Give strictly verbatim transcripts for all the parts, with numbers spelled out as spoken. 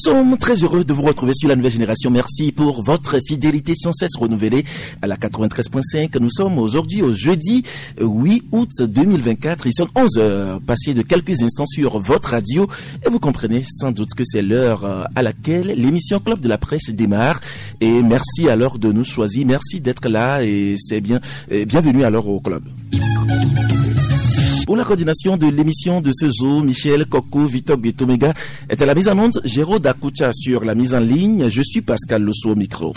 sommes très heureux de vous retrouver sur la nouvelle génération. Merci pour votre fidélité sans cesse renouvelée à la quatre-vingt-treize point cinq. Nous sommes aujourd'hui au jeudi huit août deux mille vingt-quatre. Il sont onze heures passées de quelques instants sur votre radio et vous comprenez sans doute que c'est l'heure à laquelle l'émission Club de la Presse démarre. Et merci alors de nous choisir. Merci d'être là et c'est bien, et bienvenue alors au club. Pour la coordination de l'émission de ce jour, Michel Coco, Victor Betomega est à la mise en onde, Géraud Dakucha sur la mise en ligne. Je suis Pascal Losso au micro.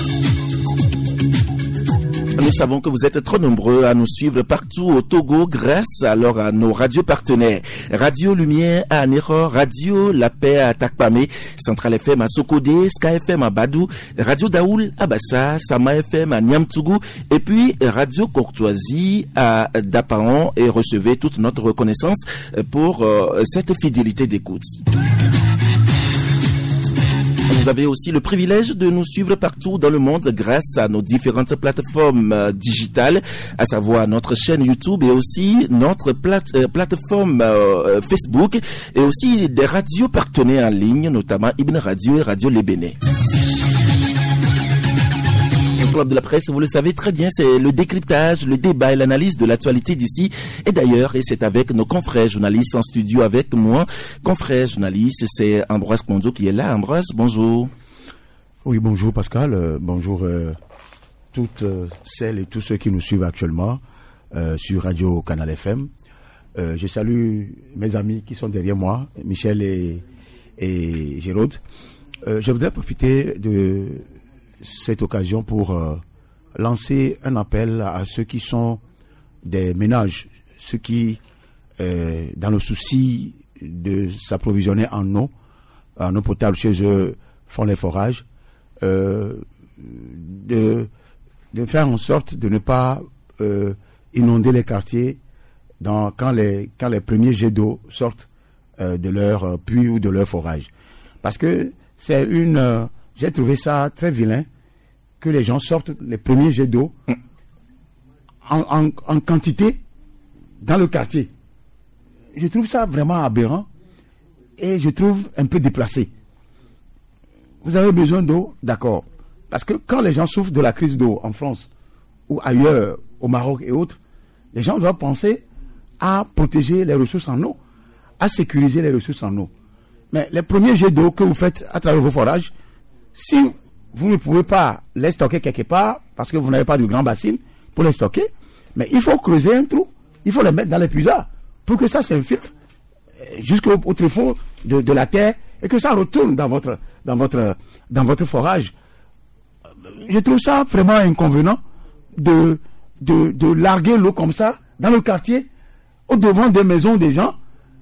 Nous savons que vous êtes trop nombreux à nous suivre partout au Togo grâce alors à nos radios partenaires. Radio Lumière à Anéro, Radio La Paix à Takpamé, Central F M à Sokodé, Sky F M à Badou, Radio Daoul à Bassa, Sama F M à Niamtougou et puis Radio Courtoisie à Dapaon, et recevez toute notre reconnaissance pour euh, cette fidélité d'écoute. Vous avez aussi le privilège de nous suivre partout dans le monde grâce à nos différentes plateformes euh, digitales, à savoir notre chaîne YouTube et aussi notre plate, euh, plateforme euh, Facebook et aussi des radios partenaires en ligne, notamment Ibn Radio et Radio Les Bénés. Le Club de la Presse, vous le savez très bien, c'est le décryptage, le débat et l'analyse de l'actualité d'ici et d'ailleurs, et c'est avec nos confrères journalistes en studio avec moi. Confrères journalistes, c'est Ambroise Kondo qui est là. Ambroise, bonjour. Oui, bonjour Pascal, euh, bonjour euh, toutes euh, celles et tous ceux qui nous suivent actuellement euh, sur Radio Canal F M. Euh, je salue mes amis qui sont derrière moi, Michel et, et Géraud. Euh, je voudrais profiter de cette occasion pour euh, lancer un appel à ceux qui sont des ménages, ceux qui, euh, dans le souci de s'approvisionner en eau, en eau potable chez eux, font les forages, euh, de, de faire en sorte de ne pas euh, inonder les quartiers dans, quand, les, quand les premiers jets d'eau sortent euh, de leur euh, puits ou de leur forage. Parce que c'est une... Euh, j'ai trouvé ça très vilain que les gens sortent les premiers jets d'eau en, en, en quantité dans le quartier. Je trouve ça vraiment aberrant et je trouve un peu déplacé. Vous avez besoin d'eau, d'accord. Parce que quand les gens souffrent de la crise d'eau en France ou ailleurs, au Maroc et autres, les gens doivent penser à protéger les ressources en eau, à sécuriser les ressources en eau. Mais les premiers jets d'eau que vous faites à travers vos forages, si vous ne pouvez pas les stocker quelque part, parce que vous n'avez pas de grand bassin pour les stocker, mais il faut creuser un trou, il faut les mettre dans les puisards, pour que ça s'infiltre jusqu'au au tréfonds de, de la terre, et que ça retourne dans votre, dans votre, dans votre forage. Je trouve ça vraiment inconvénient de, de, de larguer l'eau comme ça, dans le quartier, au devant des maisons des gens.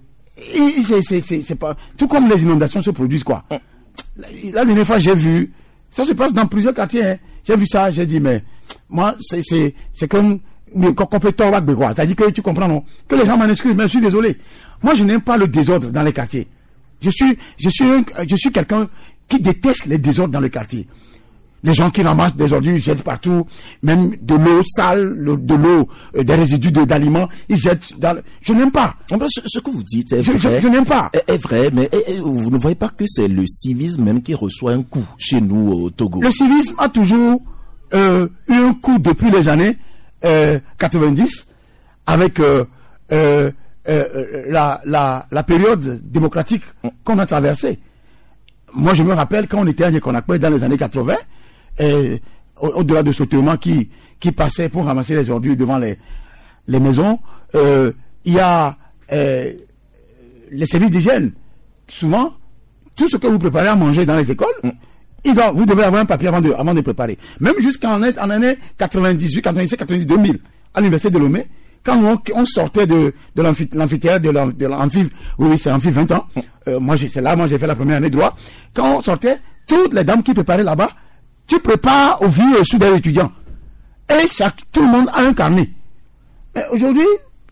Et c'est, c'est, c'est, c'est pas, tout comme les inondations se produisent, quoi. La, la dernière fois, j'ai vu, ça se passe dans plusieurs quartiers, hein. J'ai vu ça, j'ai dit, mais, moi, c'est, c'est, c'est comme, complètement wack, quoi. C'est-à-dire que tu comprends, non? Que les gens m'en excusent, mais je suis désolé. Moi, je n'aime pas le désordre dans les quartiers. Je suis, je suis un, je suis quelqu'un qui déteste les désordres dans le quartier. Les gens qui ramassent des ordures, ils jettent partout, même de l'eau sale, le, de l'eau, euh, des résidus de, d'aliments, ils jettent dans le... Je n'aime pas. Ce, ce que vous dites est je, vrai. Je, je n'aime pas. Est, est vrai, mais est, vous ne voyez pas que c'est le civisme même qui reçoit un coup chez nous au Togo. Le civisme a toujours euh, eu un coup depuis les années euh, quatre-vingt-dix, avec euh, euh, euh, la, la, la période démocratique qu'on a traversée. Moi, je me rappelle quand on était à Yekonakwe dans les années quatre-vingts, et au-delà de ce tourment qui, qui passait pour ramasser les ordures devant les, les maisons, euh, il y a euh, les services d'hygiène. Souvent, tout ce que vous préparez à manger dans les écoles, mm. il doit, vous devez avoir un papier avant de, avant de préparer. Même jusqu'en en année quatre-vingt-dix-huit, quatre-vingt-dix-sept, quatre-vingt-dix, deux mille, à l'université de Lomé, quand on, on sortait de, de l'amphithéâtre, de l'amphi, oui, oui, c'est amphi vingt ans, euh, moi, j'ai, c'est là, moi, j'ai fait la première année de droit. Quand on sortait, toutes les dames qui préparaient là-bas, tu prépares au vieux au sud des étudiants. Et chaque, tout le monde a un carnet. Mais aujourd'hui,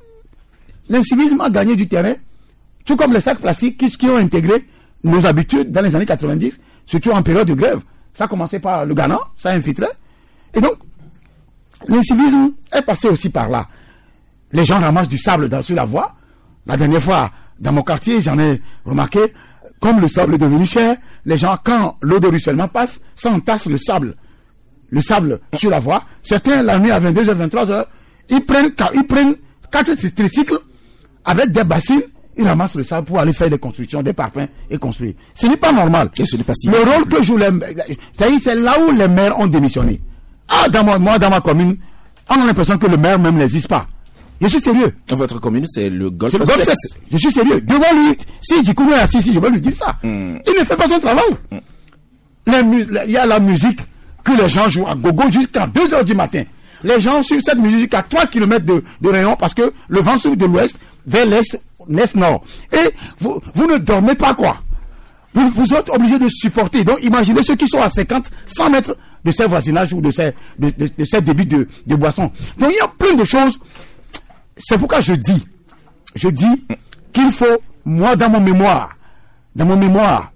l'incivisme a gagné du terrain, tout comme les sacs plastiques qui, qui ont intégré nos habitudes dans les années quatre-vingt-dix, surtout en période de grève. Ça a commencé par le Ghana, ça a infiltré. Et donc, l'incivisme est passé aussi par là. Les gens ramassent du sable dans, sur la voie. La dernière fois, dans mon quartier, j'en ai remarqué, comme le sable est devenu cher, les gens, quand l'eau de ruissellement passe, s'entassent le sable. Le sable sur la voie. Certains, la nuit à vingt-deux heures, vingt-trois heures, ils prennent, ils prennent quatre tricycles avec des bassines, ils ramassent le sable pour aller faire des constructions, des parpaings et construire. Ce n'est pas normal. Et ce n'est pas si le rôle que jouent les, c'est-à-dire, c'est là où les maires ont démissionné. Ah, dans moi, moi, dans ma commune, on a l'impression que le maire même n'existe pas. Je suis sérieux. Dans votre commune, c'est le golf sept. Je suis sérieux. Devant lui, si Djikoumé est assis, si je vais lui dire ça. Mm. Il ne fait pas son travail. Mm. Il y a la musique que les gens jouent à gogo jusqu'à deux heures du matin. Les gens suivent cette musique à trois kilomètres de, de rayon parce que le vent souffle de l'ouest vers l'est, l'est-nord. Et vous, vous ne dormez pas, quoi. Vous, vous êtes obligés de supporter. Donc, imaginez ceux qui sont à cinquante, cent mètres de ces voisinages ou de ces, de, de, de ces débits de, de boissons. Donc, il y a plein de choses. C'est pourquoi je dis, je dis qu'il faut, moi, dans mon mémoire, dans mon mémoire,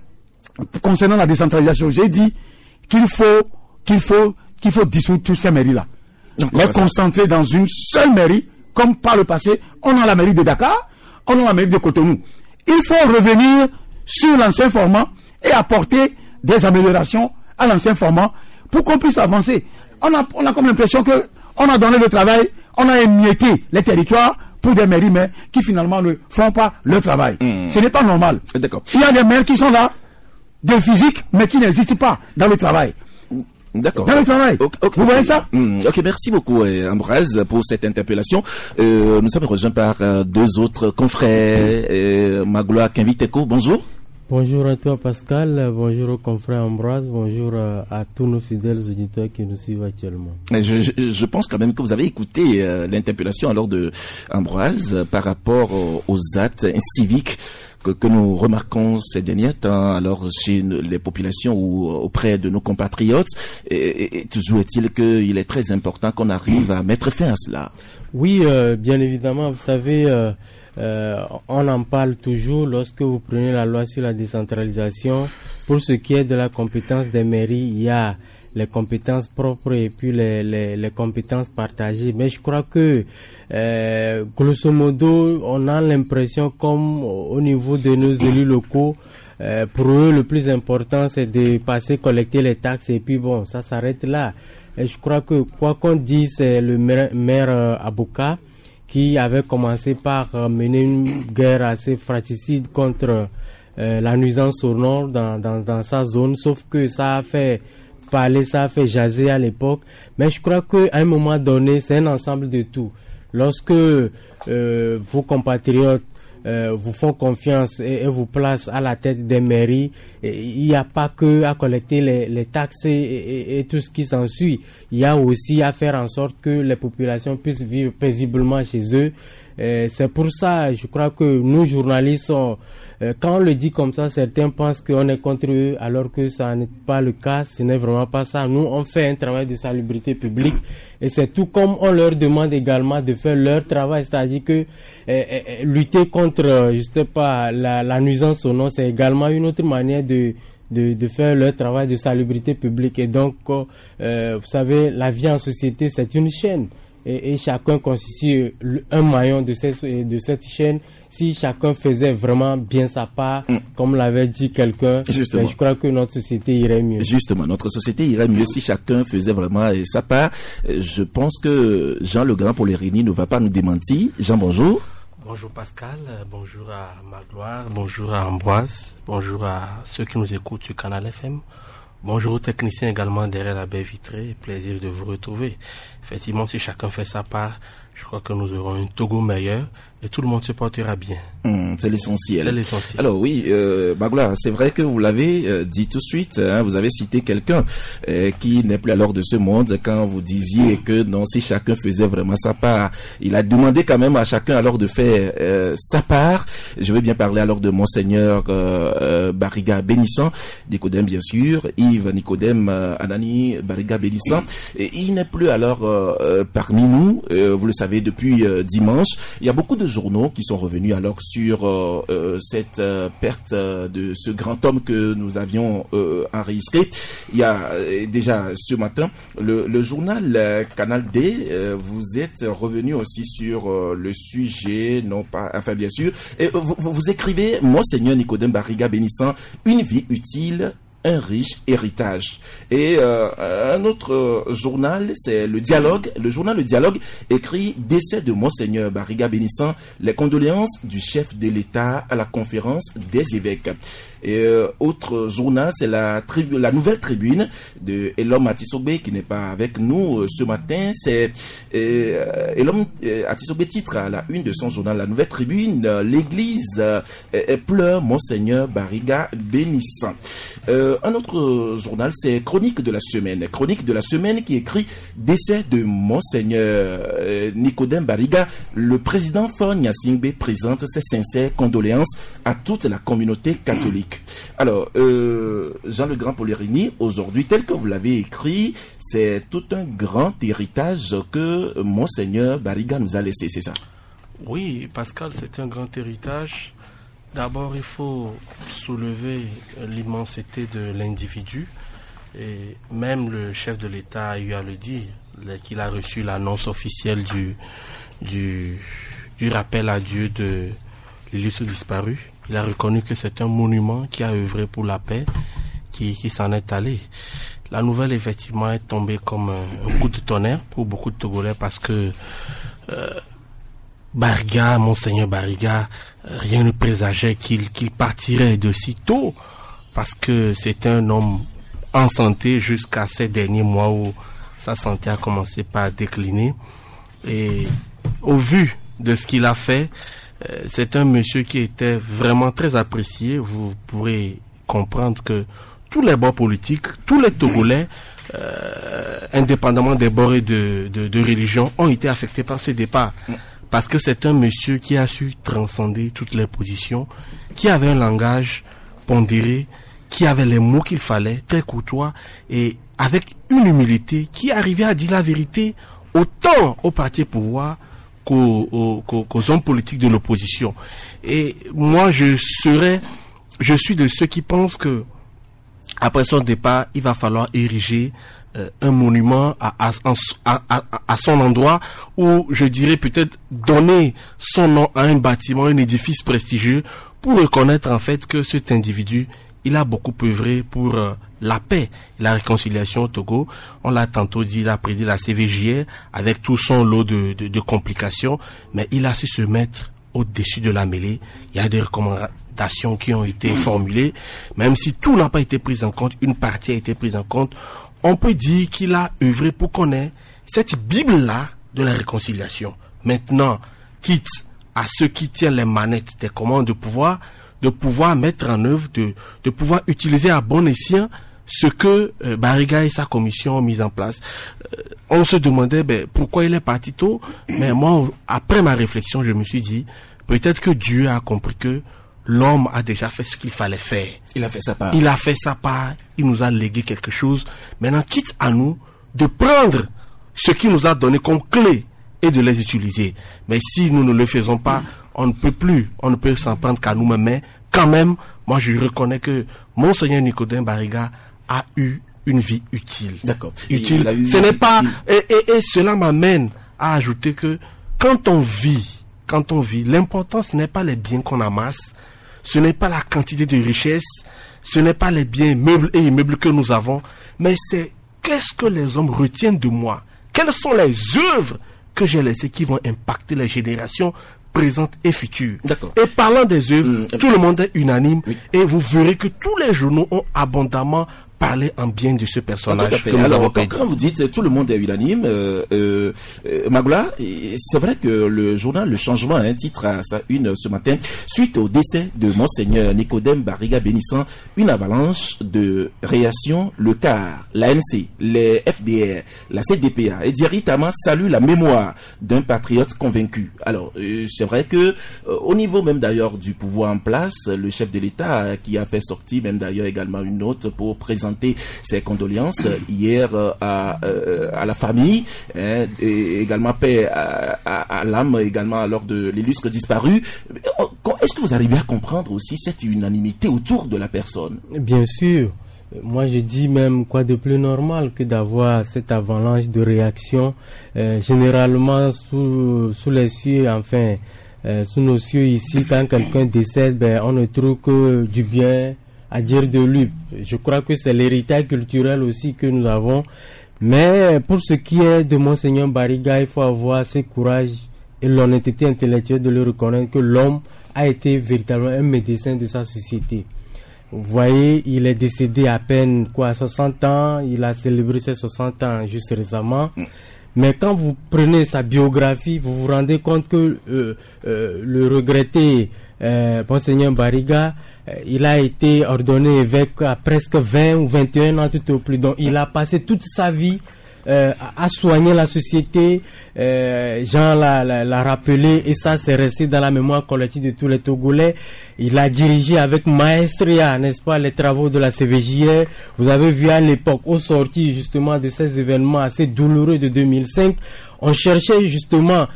concernant la décentralisation, j'ai dit qu'il faut, qu'il faut, qu'il faut dissoudre toutes ces mairies-là. Les concentrer dans une seule mairie, comme par le passé, on a la mairie de Dakar, on a la mairie de Cotonou. Il faut revenir sur l'ancien format et apporter des améliorations à l'ancien format pour qu'on puisse avancer. On a, on a comme l'impression que on a donné le travail, on a émietté les territoires pour des mairies, mais qui finalement ne font pas le travail. Mmh. Ce n'est pas normal. D'accord. Il y a des maires qui sont là, de physique, mais qui n'existent pas dans le travail. D'accord. Dans le travail. Okay, okay, Vous voyez ça? mmh, Ok, merci beaucoup Ambroise pour cette interpellation. Euh, nous sommes rejoints par euh, deux autres confrères. Euh, Magloire Kimbiteko, bonjour. Bonjour à toi Pascal, bonjour au confrère Ambroise, bonjour à, à tous nos fidèles auditeurs qui nous suivent actuellement. Je, je, je pense quand même que vous avez écouté euh, l'interpellation alors de Ambroise euh, par rapport aux, aux actes civiques que, que nous remarquons ces derniers temps alors chez les populations ou auprès de nos compatriotes. Et, et, et toujours est-il qu'il est très important qu'on arrive à mettre fin à cela. Oui, euh, bien évidemment, vous savez... Euh, Euh, on en parle toujours lorsque vous prenez la loi sur la décentralisation. Pour ce qui est de la compétence des mairies, il y a les compétences propres et puis les, les, les compétences partagées. Mais je crois que, euh, grosso modo, on a l'impression comme au niveau de nos élus locaux, euh, pour eux, le plus important, c'est de passer collecter les taxes et puis bon, ça s'arrête là. Et je crois que, quoi qu'on dise, c'est le maire, maire euh, Abouka, qui avait commencé par euh, mener une guerre assez fratricide contre euh, la nuisance sonore dans, dans, dans sa zone, sauf que ça a fait parler, ça a fait jaser à l'époque. Mais je crois qu'à un moment donné, c'est un ensemble de tout. Lorsque euh, vos compatriotes euh, vous font confiance et, et vous placent à la tête des mairies, il n'y a pas que à collecter les, les taxes et, et, et tout ce qui s'ensuit. Il y a aussi à faire en sorte que les populations puissent vivre paisiblement chez eux. Euh, c'est pour ça, je crois que nous journalistes, on, euh, quand on le dit comme ça, certains pensent qu'on est contre eux, alors que ça n'est pas le cas. Ce n'est vraiment pas ça. Nous, on fait un travail de salubrité publique, et c'est tout comme on leur demande également de faire leur travail, c'est-à-dire que euh, euh, lutter contre, je sais pas, la, la nuisance sonore, c'est également une autre manière de De, de faire leur travail de salubrité publique. Et donc, euh, vous savez, la vie en société, c'est une chaîne. Et, et chacun constitue un maillon de cette, de cette chaîne. Si chacun faisait vraiment bien sa part, mm. comme l'avait dit quelqu'un, ben, je crois que notre société irait mieux. Justement, notre société irait mieux si chacun faisait vraiment sa part. Je pense que Jean Legrand pour les réunis ne va pas nous démentir. Jean, bonjour. Bonjour Pascal, bonjour à Magloire, bonjour à Ambroise, bonjour à ceux qui nous écoutent sur Canal F M, bonjour aux techniciens également derrière la baie vitrée, plaisir de vous retrouver. Effectivement, si chacun fait sa part, je crois que nous aurons un Togo meilleur et tout le monde se portera bien. Mmh, c'est l'essentiel. C'est l'essentiel. Alors oui, euh, Magloire, c'est vrai que vous l'avez euh, dit tout de suite, hein, vous avez cité quelqu'un euh, qui n'est plus alors de ce monde quand vous disiez que non, si chacun faisait vraiment sa part, il a demandé quand même à chacun alors de faire euh, sa part. Je veux bien parler alors de Monseigneur euh, euh, Bariga Bénissant, Nicodème bien sûr, Yves Nicodème euh, Anani Bariga Bénissant, et il n'est plus alors euh, euh, parmi nous, euh, vous le savez savez, depuis euh, dimanche, il y a beaucoup de journaux qui sont revenus alors sur euh, euh, cette euh, perte euh, de ce grand homme que nous avions euh, enregistré. Il y a euh, déjà ce matin le, le journal euh, Canal D. Euh, vous êtes revenu aussi sur euh, le sujet, non pas, enfin bien sûr. Et vous, vous, vous écrivez, Monseigneur Nicodème Bariga bénissant, une vie utile, un riche héritage. Et euh, un autre euh, journal, c'est le Dialogue. Le journal Le Dialogue écrit décès de Monseigneur Bariga bénissant, les condoléances du chef de l'État à la conférence des évêques. Et euh, autre journal, c'est la, tribu, la Nouvelle Tribune de Elom Atisobé qui n'est pas avec nous euh, ce matin. C'est euh, Elom euh, Atisobé titre à la une de son journal La Nouvelle Tribune, euh, l'Église euh, pleure Monseigneur Bariga bénissant. Euh, un autre journal, c'est Chronique de la semaine. Chronique de la semaine qui écrit décès de Monseigneur euh, Nicodème Bariga. Le président Faure Gnassingbé présente ses sincères condoléances à toute la communauté catholique. Alors, euh, Jean Le Grand Polerini, aujourd'hui, tel que vous l'avez écrit, c'est tout un grand héritage que Monseigneur Bariga nous a laissé, c'est ça? Oui, Pascal, c'est un grand héritage. D'abord, il faut soulever l'immensité de l'individu. Et même le chef de l'État a eu à le dire, qu'il a reçu l'annonce officielle du, du, du rappel à Dieu de l'illustre disparu. Il a reconnu que c'est un monument qui a œuvré pour la paix, qui, qui s'en est allé. La nouvelle, effectivement, est tombée comme un, un coup de tonnerre pour beaucoup de Togolais parce que euh, Bariga, Monseigneur Bariga, rien ne présageait qu'il qu'il partirait de si tôt parce que c'est un homme en santé jusqu'à ces derniers mois où sa santé a commencé par décliner. Et au vu de ce qu'il a fait, c'est un monsieur qui était vraiment très apprécié. Vous pourrez comprendre que tous les bords politiques, tous les Togolais, euh, indépendamment des bords et de, de, de religion, ont été affectés par ce départ. Parce que c'est un monsieur qui a su transcender toutes les positions, qui avait un langage pondéré, qui avait les mots qu'il fallait, très courtois, et avec une humilité, qui arrivait à dire la vérité autant au parti au pouvoir Qu'aux, aux, qu'aux hommes politiques de l'opposition. Et moi, je serais, je suis de ceux qui pensent que après son départ, il va falloir ériger euh, un monument à, à, à, à, à son endroit, ou je dirais peut-être donner son nom à un bâtiment, un édifice prestigieux, pour reconnaître en fait que cet individu, il a beaucoup œuvré pour euh, la paix et la réconciliation au Togo. On l'a tantôt dit, il a présidé la C V J R avec tout son lot de, de, de complications, mais il a su se mettre au-dessus de la mêlée. Il y a des recommandations qui ont été formulées, même si tout n'a pas été pris en compte, une partie a été prise en compte. On peut dire qu'il a œuvré pour qu'on ait cette Bible-là de la réconciliation. Maintenant, quitte à ceux qui tiennent les manettes des commandes de pouvoir, de pouvoir mettre en œuvre, de, de pouvoir utiliser à bon escient ce que euh, Bariga et sa commission ont mis en place. Euh, on se demandait ben, pourquoi il est parti tôt, mais moi, après ma réflexion, je me suis dit, peut-être que Dieu a compris que l'homme a déjà fait ce qu'il fallait faire. Il a fait sa part. Il a fait sa part, il nous a légué quelque chose. Maintenant, quitte à nous de prendre ce qu'il nous a donné comme clé et de les utiliser. Mais si nous ne le faisons pas, on ne peut plus, on ne peut s'en prendre qu'à nous-mêmes, mais quand même, moi je reconnais que Monseigneur Nicodème Bariga a eu une vie utile. D'accord. Utile. Ce n'est pas, et, et, et cela m'amène à ajouter que quand on vit, quand on vit, l'important ce n'est pas les biens qu'on amasse, ce n'est pas la quantité de richesses, ce n'est pas les biens meubles et immeubles que nous avons, mais c'est qu'est-ce que les hommes retiennent de moi? Quelles sont les œuvres que j'ai laissées qui vont impacter les générations présentes et futures. D'accord. Et parlant des œuvres, mmh. tout le monde est unanime, oui. Et vous verrez que tous les journaux ont abondamment parlé en bien de ce personnage. Ah, que Alors, quand, quand vous dites tout le monde est unanime, euh, euh, euh, Magloire, c'est vrai que le journal Le Changement a un titre à sa une ce matin, suite au décès de Monseigneur Nicodème Bariga bénissant, une avalanche de réactions, le C A R, la N C, les F D R, la C D P A et Diaritama salue la mémoire d'un patriote convaincu. Alors, euh, c'est vrai que euh, au niveau même d'ailleurs du pouvoir en place, le chef de l'État qui a fait sortir même d'ailleurs également une note pour présenter présenter ses condoléances hier euh, à, euh, à la famille, hein, et également paix à, à, à l'âme également alors de l'illustre disparu. Est-ce que vous arrivez à comprendre aussi cette unanimité autour de la personne? Bien sûr. Moi, je dis même quoi de plus normal que d'avoir cette avalanche de réactions. Euh, généralement, sous, sous les cieux, enfin, euh, sous nos cieux ici, quand quelqu'un décède, ben, on ne trouve que du bien à dire de lui. Je crois que c'est l'héritage culturel aussi que nous avons. Mais pour ce qui est de Monseigneur Bariga, il faut avoir ce courage et l'honnêteté intellectuelle de le reconnaître que l'homme a été véritablement un médecin de sa société. Vous voyez, il est décédé à peine quoi, à soixante ans, il a célébré ses soixante ans juste récemment. Mm. Mais quand vous prenez sa biographie, vous vous rendez compte que euh, euh, le regretté euh, Monseigneur Bariga, euh, il a été ordonné évêque à presque vingt ou vingt et un ans tout au plus. Donc il a passé toute sa vie Euh, à soigner la société. euh, Jean l'a, l'a, l'a rappelé et ça c'est resté dans la mémoire collective de tous les Togolais. Il a dirigé avec maestria, n'est-ce pas, les travaux de la C V J R. Vous avez vu à l'époque, au sortir justement de ces événements assez douloureux de deux mille cinq, on cherchait justement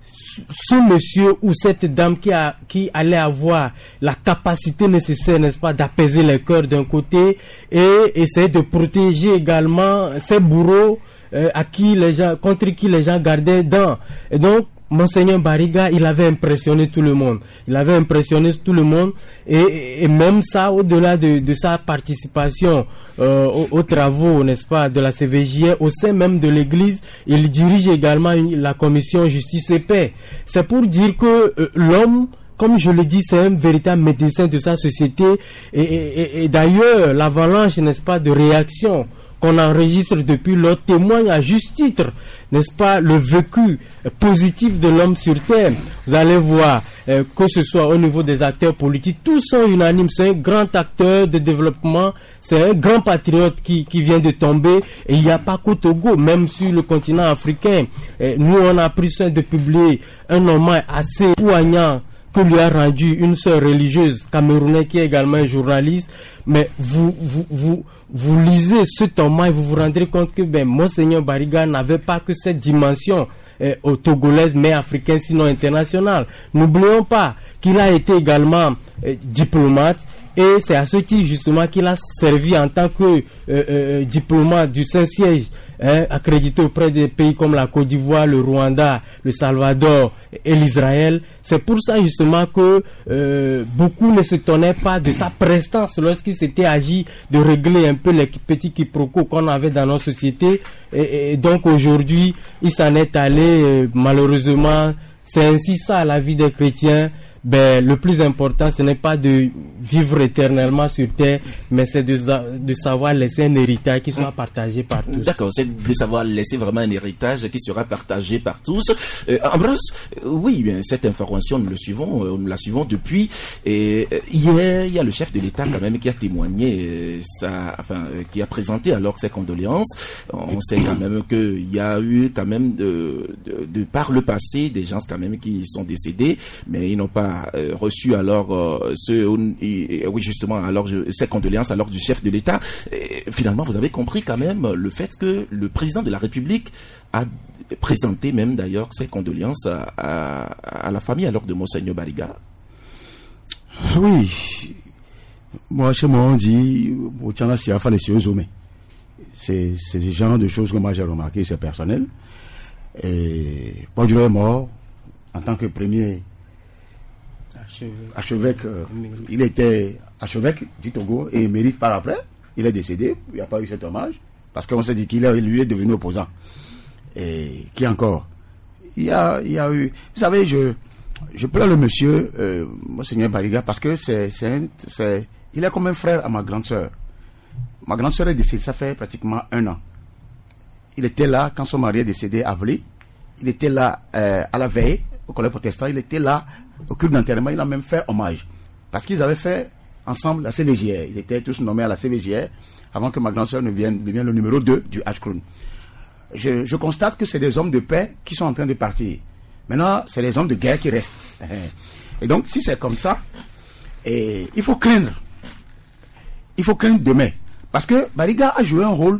ce monsieur ou cette dame qui a, qui allait avoir la capacité nécessaire, n'est-ce pas, d'apaiser les cœurs d'un côté et essayer de protéger également ces bourreaux euh, à qui les gens, contre qui les gens gardaient dents. Et donc, Monseigneur Bariga, il avait impressionné tout le monde. Il avait impressionné tout le monde et, et même ça, au-delà de, de sa participation euh, aux, aux travaux, n'est-ce pas, de la C V J R, au sein même de l'Église, il dirige également une, la commission Justice et Paix. C'est pour dire que euh, l'homme, comme je le dis, c'est un véritable médecin de sa société et, et, et d'ailleurs, l'avalanche, n'est-ce pas, de réactions qu'on enregistre depuis lors témoigne à juste titre, n'est-ce pas, le vécu positif de l'homme sur terre. Vous allez voir, euh, que ce soit au niveau des acteurs politiques, tous sont unanimes. C'est un grand acteur de développement, c'est un grand patriote qui, qui vient de tomber. Et il n'y a pas qu'au Togo, même sur le continent africain. Euh, nous, on a pris soin de publier un hommage assez poignant que lui a rendu une sœur religieuse camerounaise qui est également un journaliste. Mais vous, vous, vous, vous lisez ce hommage et vous vous rendrez compte que ben, Monseigneur Bariga n'avait pas que cette dimension eh, au togolaise, mais africaine, sinon internationale. N'oublions pas qu'il a été également eh, diplomate. Et c'est à ce titre justement qu'il a servi en tant que euh, euh, diplomate du Saint-Siège, hein, accrédité auprès des pays comme la Côte d'Ivoire, le Rwanda, le Salvador et l'Israël. C'est pour ça justement que euh, beaucoup ne s'étonnaient pas de sa prestance lorsqu'il s'était agi de régler un peu les petits quiproquos qu'on avait dans nos sociétés. Et, et donc aujourd'hui, il s'en est allé, euh, malheureusement, c'est ainsi ça la vie des chrétiens. Ben, le plus important, ce n'est pas de vivre éternellement sur terre, mais c'est de, de savoir laisser un héritage qui soit partagé par tous. D'accord, c'est de savoir laisser vraiment un héritage qui sera partagé par tous. Euh, Ambrose, oui, bien, cette information, nous le suivons, euh, nous la suivons depuis. Et euh, hier, il y a le chef de l'État quand même qui a témoigné, euh, ça, enfin, euh, qui a présenté alors ses condoléances. On sait quand même qu'il y a eu quand même de, de, de par le passé des gens quand même qui sont décédés, mais ils n'ont pas Euh, reçu alors euh, ce, euh, oui justement alors je, ces condoléances alors du chef de l'État. Et, finalement, vous avez compris quand même le fait que le président de la République a présenté même d'ailleurs ses condoléances à, à, à la famille alors de Monseigneur Bariga. Oui, moi chez moi on dit c'est c'est ce genre de choses que moi j'ai remarqué, c'est personnel. Et Paul est mort en tant que premier archevêque, euh, il était archevêque du Togo et mérite par après. Il est décédé, il n'y a pas eu cet hommage parce qu'on s'est dit qu'il est, lui est devenu opposant. Et qui encore? Il y a, il y a eu, vous savez, je, je pleure le monsieur, euh, Monseigneur Bariga, parce que c'est, c'est, un, c'est, il est comme un frère à ma grande sœur. Ma grande sœur est décédée, ça fait pratiquement un an. Il était là quand son mari est décédé à Blé. Il était là euh, à la veille au collège protestant. Il était là au culte d'enterrement. Il a même fait hommage parce qu'ils avaient fait ensemble la C V J R. Ils étaient tous nommés à la C V J R avant que ma grande sœur ne vienne, devienne le numéro deux du H-Crown. Je, je constate que c'est des hommes de paix qui sont en train de partir. Maintenant, c'est des hommes de guerre qui restent. Et donc, si c'est comme ça, et il faut craindre. Il faut craindre demain. Parce que Bariga a joué un rôle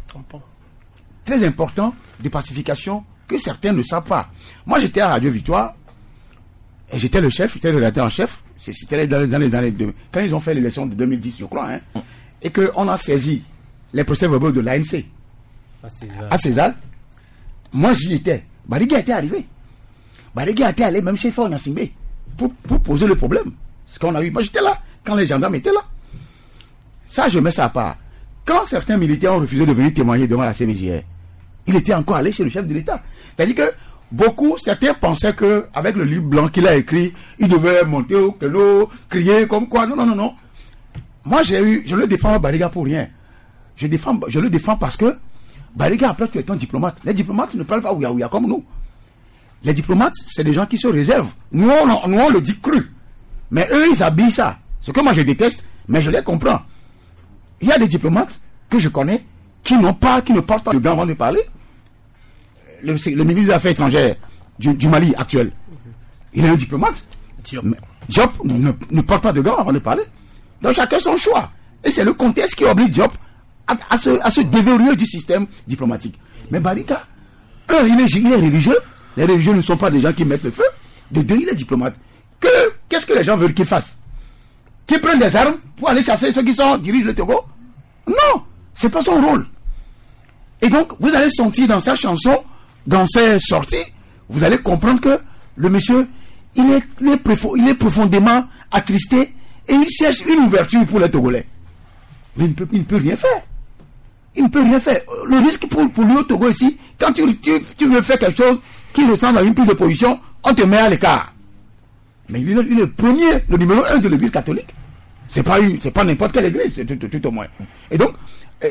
très important de pacification que certains ne savent pas. Moi, j'étais à Radio Victoire et j'étais le chef, j'étais le rédacteur en chef. C'était dans les années, dans les deux, quand ils ont fait l'élection de deux mille dix, je crois, hein, mm. et qu'on a saisi les procès-verbaux de l'A N C à César. Moi, j'y étais. Bariga était arrivé. Bariga était allé même chez Faou Nassimbe pour, pour poser le problème. Ce qu'on a eu. Moi, j'étais là quand les gendarmes étaient là. Ça, je mets ça à part. Quand certains militaires ont refusé de venir témoigner devant la C M J R, il était encore allé chez le chef de l'État. C'est-à-dire que beaucoup, certains pensaient que avec le livre blanc qu'il a écrit, il devait monter au pélo, crier comme quoi. Non, non, non, non. Moi, j'ai eu, je le défends Bariga pour rien. Je défends, je le défends parce que Bariga, après, tu es un diplomate. Les diplomates ne parlent pas ouïa ouïa comme nous. Les diplomates, c'est des gens qui se réservent. Nous, on, nous, on le dit cru. Mais eux, ils habillent ça. Ce que moi, je déteste, mais je les comprends. Il y a des diplomates que je connais qui n'ont pas, qui ne portent pas de gants avant de parler. Le, le ministre des Affaires étrangères du, du Mali actuel, il est un diplomate. Diop, Diop ne, ne porte pas de gants avant de parler. Donc chacun son choix. Et c'est le contexte qui oblige Diop à, à, se, à se déverrouiller du système diplomatique. Mais Bariga, un, il est, il est religieux. Les religieux ne sont pas des gens qui mettent le feu. De deux, il est diplomate. Que, qu'est-ce que les gens veulent qu'il fasse? Qu'il prenne des armes pour aller chasser ceux qui sont, dirigent le Togo? Non, c'est pas son rôle. Et donc, vous allez sentir dans sa chanson, dans ses sorties, vous allez comprendre que le monsieur, il est, il est, profond, il est profondément attristé et il cherche une ouverture pour les Togolais. Mais il ne peut, il ne peut rien faire. Il ne peut rien faire. Le risque pour, pour lui au Togo ici, quand tu, tu, tu veux faire quelque chose qui ressemble à une prise de position, on te met à l'écart. Mais il est, il est le premier, le numéro un de l'église catholique. C'est pas une, c'est pas n'importe quelle église, c'est tout, tout, tout au moins. Et donc, euh,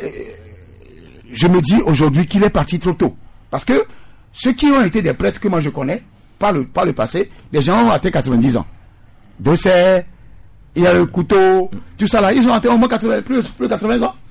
je me dis aujourd'hui qu'il est parti trop tôt. Parce que ceux qui ont été des prêtres que moi je connais, par le, par le passé, les gens ont atteint quatre-vingt-dix ans. Dossé, il y a le couteau, tout ça là, ils ont atteint au moins quatre-vingts, plus, plus de quatre-vingts ans.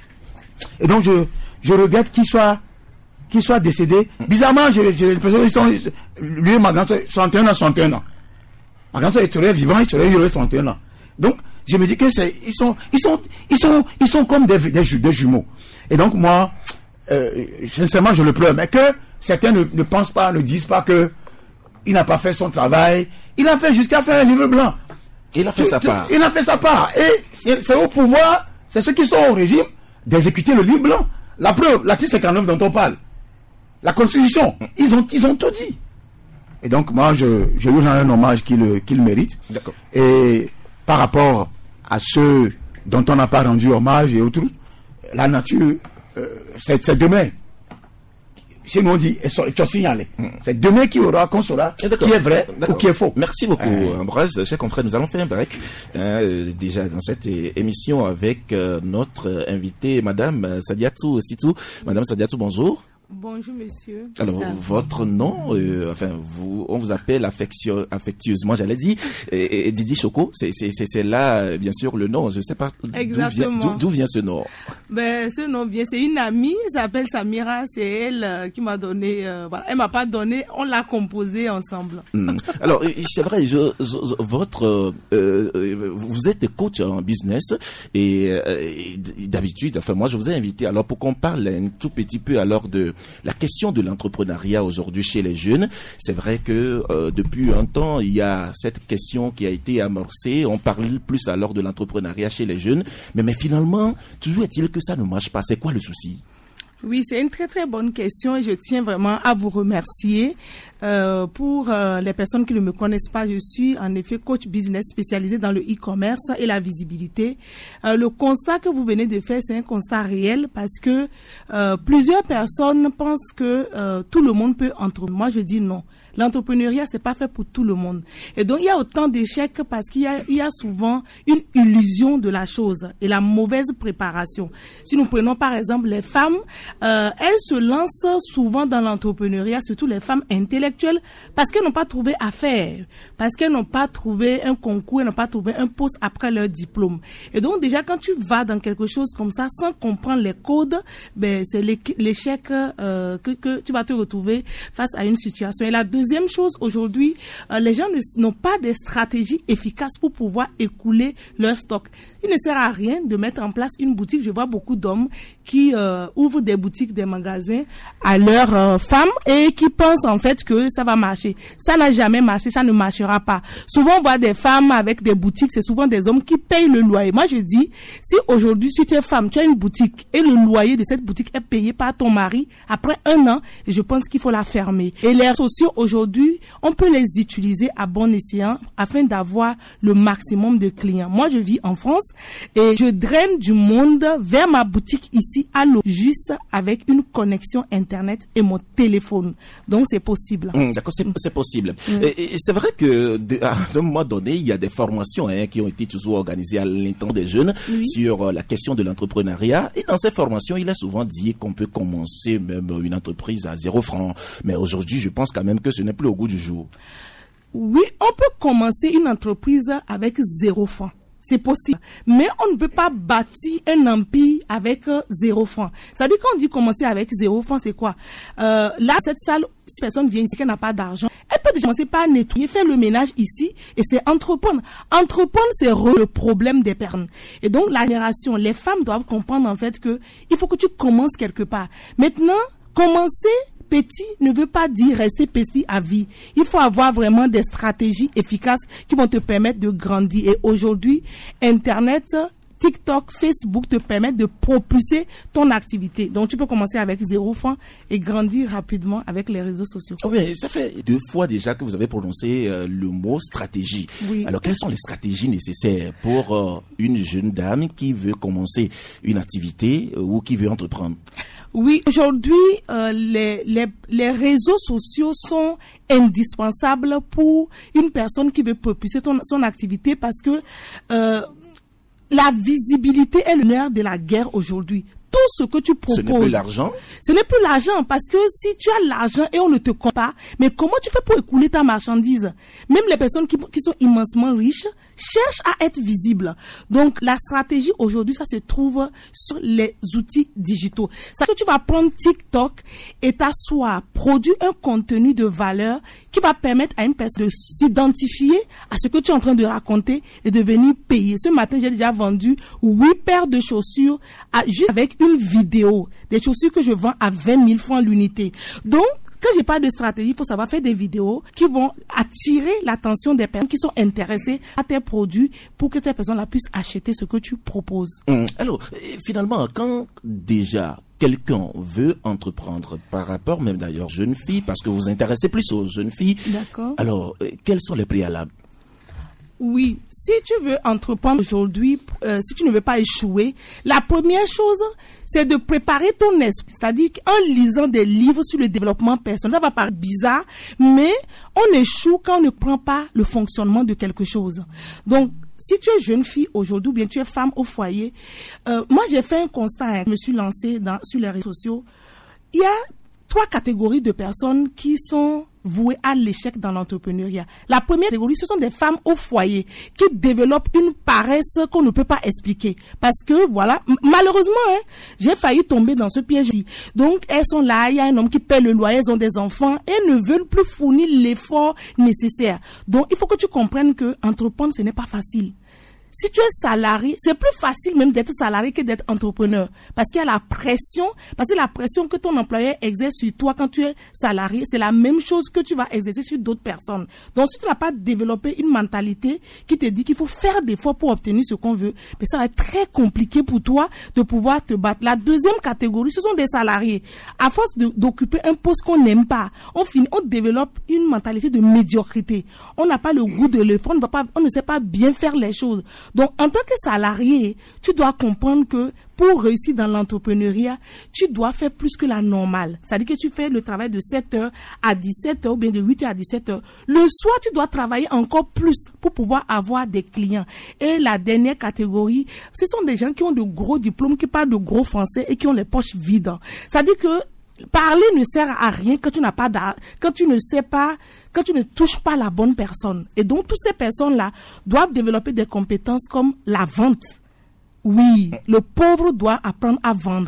Et donc, je, je regrette qu'ils soient, qu'ils soient décédés. Bizarrement, j'ai l'impression qu'ils sont, lui et ma grande soeur, soixante et un ans, soixante et un ans. Ma grande soeur, il serait vivant, il serait, il aurait soixante et un ans. Donc, je me dis que c'est, ils sont, ils sont, ils sont, ils sont comme des, des, des jumeaux. Et donc, moi, euh, sincèrement, je le pleure. Mais que certains ne, ne pensent pas, ne disent pas que il n'a pas fait son travail. Il a fait jusqu'à faire un livre blanc. Il a fait tu, sa tu, part. Il a fait sa part. Et c'est, c'est au pouvoir, c'est ceux qui sont au régime d'exécuter le livre blanc. La preuve, l'article cinquante-neuf dont on parle. La Constitution. Ils ont, ils ont tout dit. Et donc, moi, je, je lui rends un hommage qu'il, qu'il mérite. D'accord. Et par rapport à ceux dont on n'a pas rendu hommage et autres, la nature, euh, c'est, c'est demain. Chez nous, on dit, tu signalé. Mm. C'est demain qui aura, qu'on saura qui est vrai ou qui est faux. Merci beaucoup, euh... Ambroise. Chers confrères, nous allons faire un break, hein, déjà dans cette émission avec euh, notre invitée, Madame Sadiatou Sitou. Madame Sadiatou, bonjour. Bonjour monsieur. Alors votre nom, euh, enfin vous, on vous appelle affectio, affectueusement, j'allais dire, et, et Didi Choco, c'est c'est c'est c'est là bien sûr le nom. Je sais pas d'où vient, d'où, d'où vient ce nom. Ben ce nom vient, c'est une amie, elle s'appelle Samira, c'est elle euh, qui m'a donné, euh, voilà, elle m'a pas donné, on l'a composé ensemble. Mmh. Alors c'est vrai, je, je, votre, euh, vous êtes coach en business et, et d'habitude, enfin moi je vous ai invité alors pour qu'on parle un tout petit peu alors de la question de l'entrepreneuriat aujourd'hui chez les jeunes. C'est vrai que euh, depuis un temps, il y a cette question qui a été amorcée. On parle plus alors de l'entrepreneuriat chez les jeunes. Mais, mais finalement, toujours est-il que ça ne marche pas. C'est quoi le souci? Oui, c'est une très très bonne question et je tiens vraiment à vous remercier. Euh, pour euh, les personnes qui ne me connaissent pas, je suis en effet coach business spécialisé dans le e-commerce et la visibilité. Euh, le constat que vous venez de faire, c'est un constat réel parce que euh, plusieurs personnes pensent que euh, tout le monde peut entreprendre. Moi, je dis non. L'entrepreneuriat, c'est pas fait pour tout le monde. Et donc, il y a autant d'échecs parce qu'il y a, il y a souvent une illusion de la chose et la mauvaise préparation. Si nous prenons par exemple les femmes, euh, elles se lancent souvent dans l'entrepreneuriat, surtout les femmes intellectuelles, parce qu'elles n'ont pas trouvé à faire, parce qu'elles n'ont pas trouvé un concours, elles n'ont pas trouvé un poste après leur diplôme. Et donc, déjà, quand tu vas dans quelque chose comme ça, sans comprendre les codes, ben, c'est l'échec euh, que, que tu vas te retrouver face à une situation. Et la deuxième deuxième chose, aujourd'hui, euh, les gens ne, n'ont pas de stratégie efficace pour pouvoir écouler leur stock. Il ne sert à rien de mettre en place une boutique. Je vois beaucoup d'hommes qui euh, ouvrent des boutiques, des magasins à leurs euh, femmes et qui pensent en fait que ça va marcher. Ça n'a jamais marché, ça ne marchera pas. Souvent, on voit des femmes avec des boutiques, c'est souvent des hommes qui payent le loyer. Moi, je dis, si aujourd'hui, si tu es femme, tu as une boutique et le loyer de cette boutique est payé par ton mari après un an, je pense qu'il faut la fermer. Et les réseaux sociaux, aujourd'hui, on peut les utiliser à bon escient afin d'avoir le maximum de clients. Moi, je vis en France et je draine du monde vers ma boutique ici à l'eau, juste avec une connexion Internet et mon téléphone. Donc, c'est possible. Mmh, d'accord, c'est, c'est possible. Mmh. Et, et c'est vrai que de, à un moment donné, il y a des formations hein, qui ont été toujours organisées à l'intention des jeunes oui. sur euh, la question de l'entrepreneuriat. Et dans ces formations, il est souvent dit qu'on peut commencer même une entreprise à zéro franc. Mais aujourd'hui, je pense quand même que ce n'est plus au goût du jour. Oui, on peut commencer une entreprise avec zéro franc. C'est possible. Mais on ne peut pas bâtir un empire avec euh, zéro franc. C'est-à-dire qu'on dit commencer avec zéro franc, c'est quoi? Euh, là, cette salle, si personne vient ici, qu'elle n'a pas d'argent, elle peut déjà commencer par nettoyer, faire le ménage ici, et c'est entreprendre. Entreprendre, c'est re- le problème des personnes. Et donc, la génération, les femmes doivent comprendre en fait que il faut que tu commences quelque part. Maintenant, commencer petit ne veut pas dire rester petit à vie. Il faut avoir vraiment des stratégies efficaces qui vont te permettre de grandir. Et aujourd'hui, Internet, TikTok, Facebook te permettent de propulser ton activité. Donc, tu peux commencer avec zéro franc et grandir rapidement avec les réseaux sociaux. Oh oui, ça fait deux fois déjà que vous avez prononcé euh, le mot stratégie. Oui. Alors, quelles sont les stratégies nécessaires pour euh, une jeune dame qui veut commencer une activité euh, ou qui veut entreprendre? Oui, aujourd'hui, euh, les, les, les réseaux sociaux sont indispensables pour une personne qui veut propulser ton, son activité parce que euh, la visibilité est le nerf de la guerre aujourd'hui. Tout ce que tu proposes. Ce n'est plus l'argent. Ce n'est plus l'argent parce que si tu as l'argent et on ne te compte pas, mais comment tu fais pour écouler ta marchandise? Même les personnes qui, qui sont immensement riches cherchent à être visibles. Donc, la stratégie aujourd'hui, ça se trouve sur les outils digitaux. C'est que tu vas prendre TikTok et t'asseoir, produire un contenu de valeur qui va permettre à une personne de s'identifier à ce que tu es en train de raconter et de venir payer. Ce matin, j'ai déjà vendu huit paires de chaussures à, juste avec une vidéo. Des chaussures que je vends à vingt mille francs l'unité. Donc, quand j'ai pas de stratégie, il faut savoir faire des vidéos qui vont attirer l'attention des personnes qui sont intéressées à tes produits pour que ces personnes-là puissent acheter ce que tu proposes. Mmh. Alors, finalement, quand déjà quelqu'un veut entreprendre par rapport même d'ailleurs jeunes filles, parce que vous vous intéressez plus aux jeunes filles. D'accord. Alors, quels sont les préalables? Oui, si tu veux entreprendre aujourd'hui, euh, si tu ne veux pas échouer, la première chose, c'est de préparer ton esprit. C'est-à-dire qu'en lisant des livres sur le développement personnel, ça va paraître bizarre, mais on échoue quand on ne prend pas le fonctionnement de quelque chose. Donc, si tu es jeune fille aujourd'hui, ou bien tu es femme au foyer, euh, moi j'ai fait un constat, hein, je me suis lancée dans, sur les réseaux sociaux. Il y a trois catégories de personnes qui sont vouées à l'échec dans l'entrepreneuriat. La première catégorie, ce sont des femmes au foyer qui développent une paresse qu'on ne peut pas expliquer. Parce que, voilà, m- malheureusement, hein, j'ai failli tomber dans ce piège. Donc, elles sont là, il y a un homme qui paie le loyer, elles ont des enfants, et ne veulent plus fournir l'effort nécessaire. Donc, il faut que tu comprennes que entreprendre, ce n'est pas facile. Si tu es salarié, c'est plus facile même d'être salarié que d'être entrepreneur. Parce qu'il y a la pression, parce que la pression que ton employeur exerce sur toi quand tu es salarié, c'est la même chose que tu vas exercer sur d'autres personnes. Donc, si tu n'as pas développé une mentalité qui te dit qu'il faut faire des efforts pour obtenir ce qu'on veut, mais ça va être très compliqué pour toi de pouvoir te battre. La deuxième catégorie, ce sont des salariés. À force de, d'occuper un poste qu'on n'aime pas, on finit, on développe une mentalité de médiocrité. On n'a pas le goût de l'effort, on ne va pas, on ne sait pas bien faire les choses. Donc, en tant que salarié, tu dois comprendre que pour réussir dans l'entrepreneuriat, tu dois faire plus que la normale. C'est-à-dire que tu fais le travail de sept heures à dix-sept heures ou bien de huit heures à dix-sept heures. Le soir, tu dois travailler encore plus pour pouvoir avoir des clients. Et la dernière catégorie, ce sont des gens qui ont de gros diplômes, qui parlent de gros français et qui ont les poches vides. C'est-à-dire que parler ne sert à rien quand tu n'as pas d'art, quand tu ne sais pas, quand tu ne touches pas la bonne personne. Et donc, toutes ces personnes-là doivent développer des compétences comme la vente. Oui, le pauvre doit apprendre à vendre.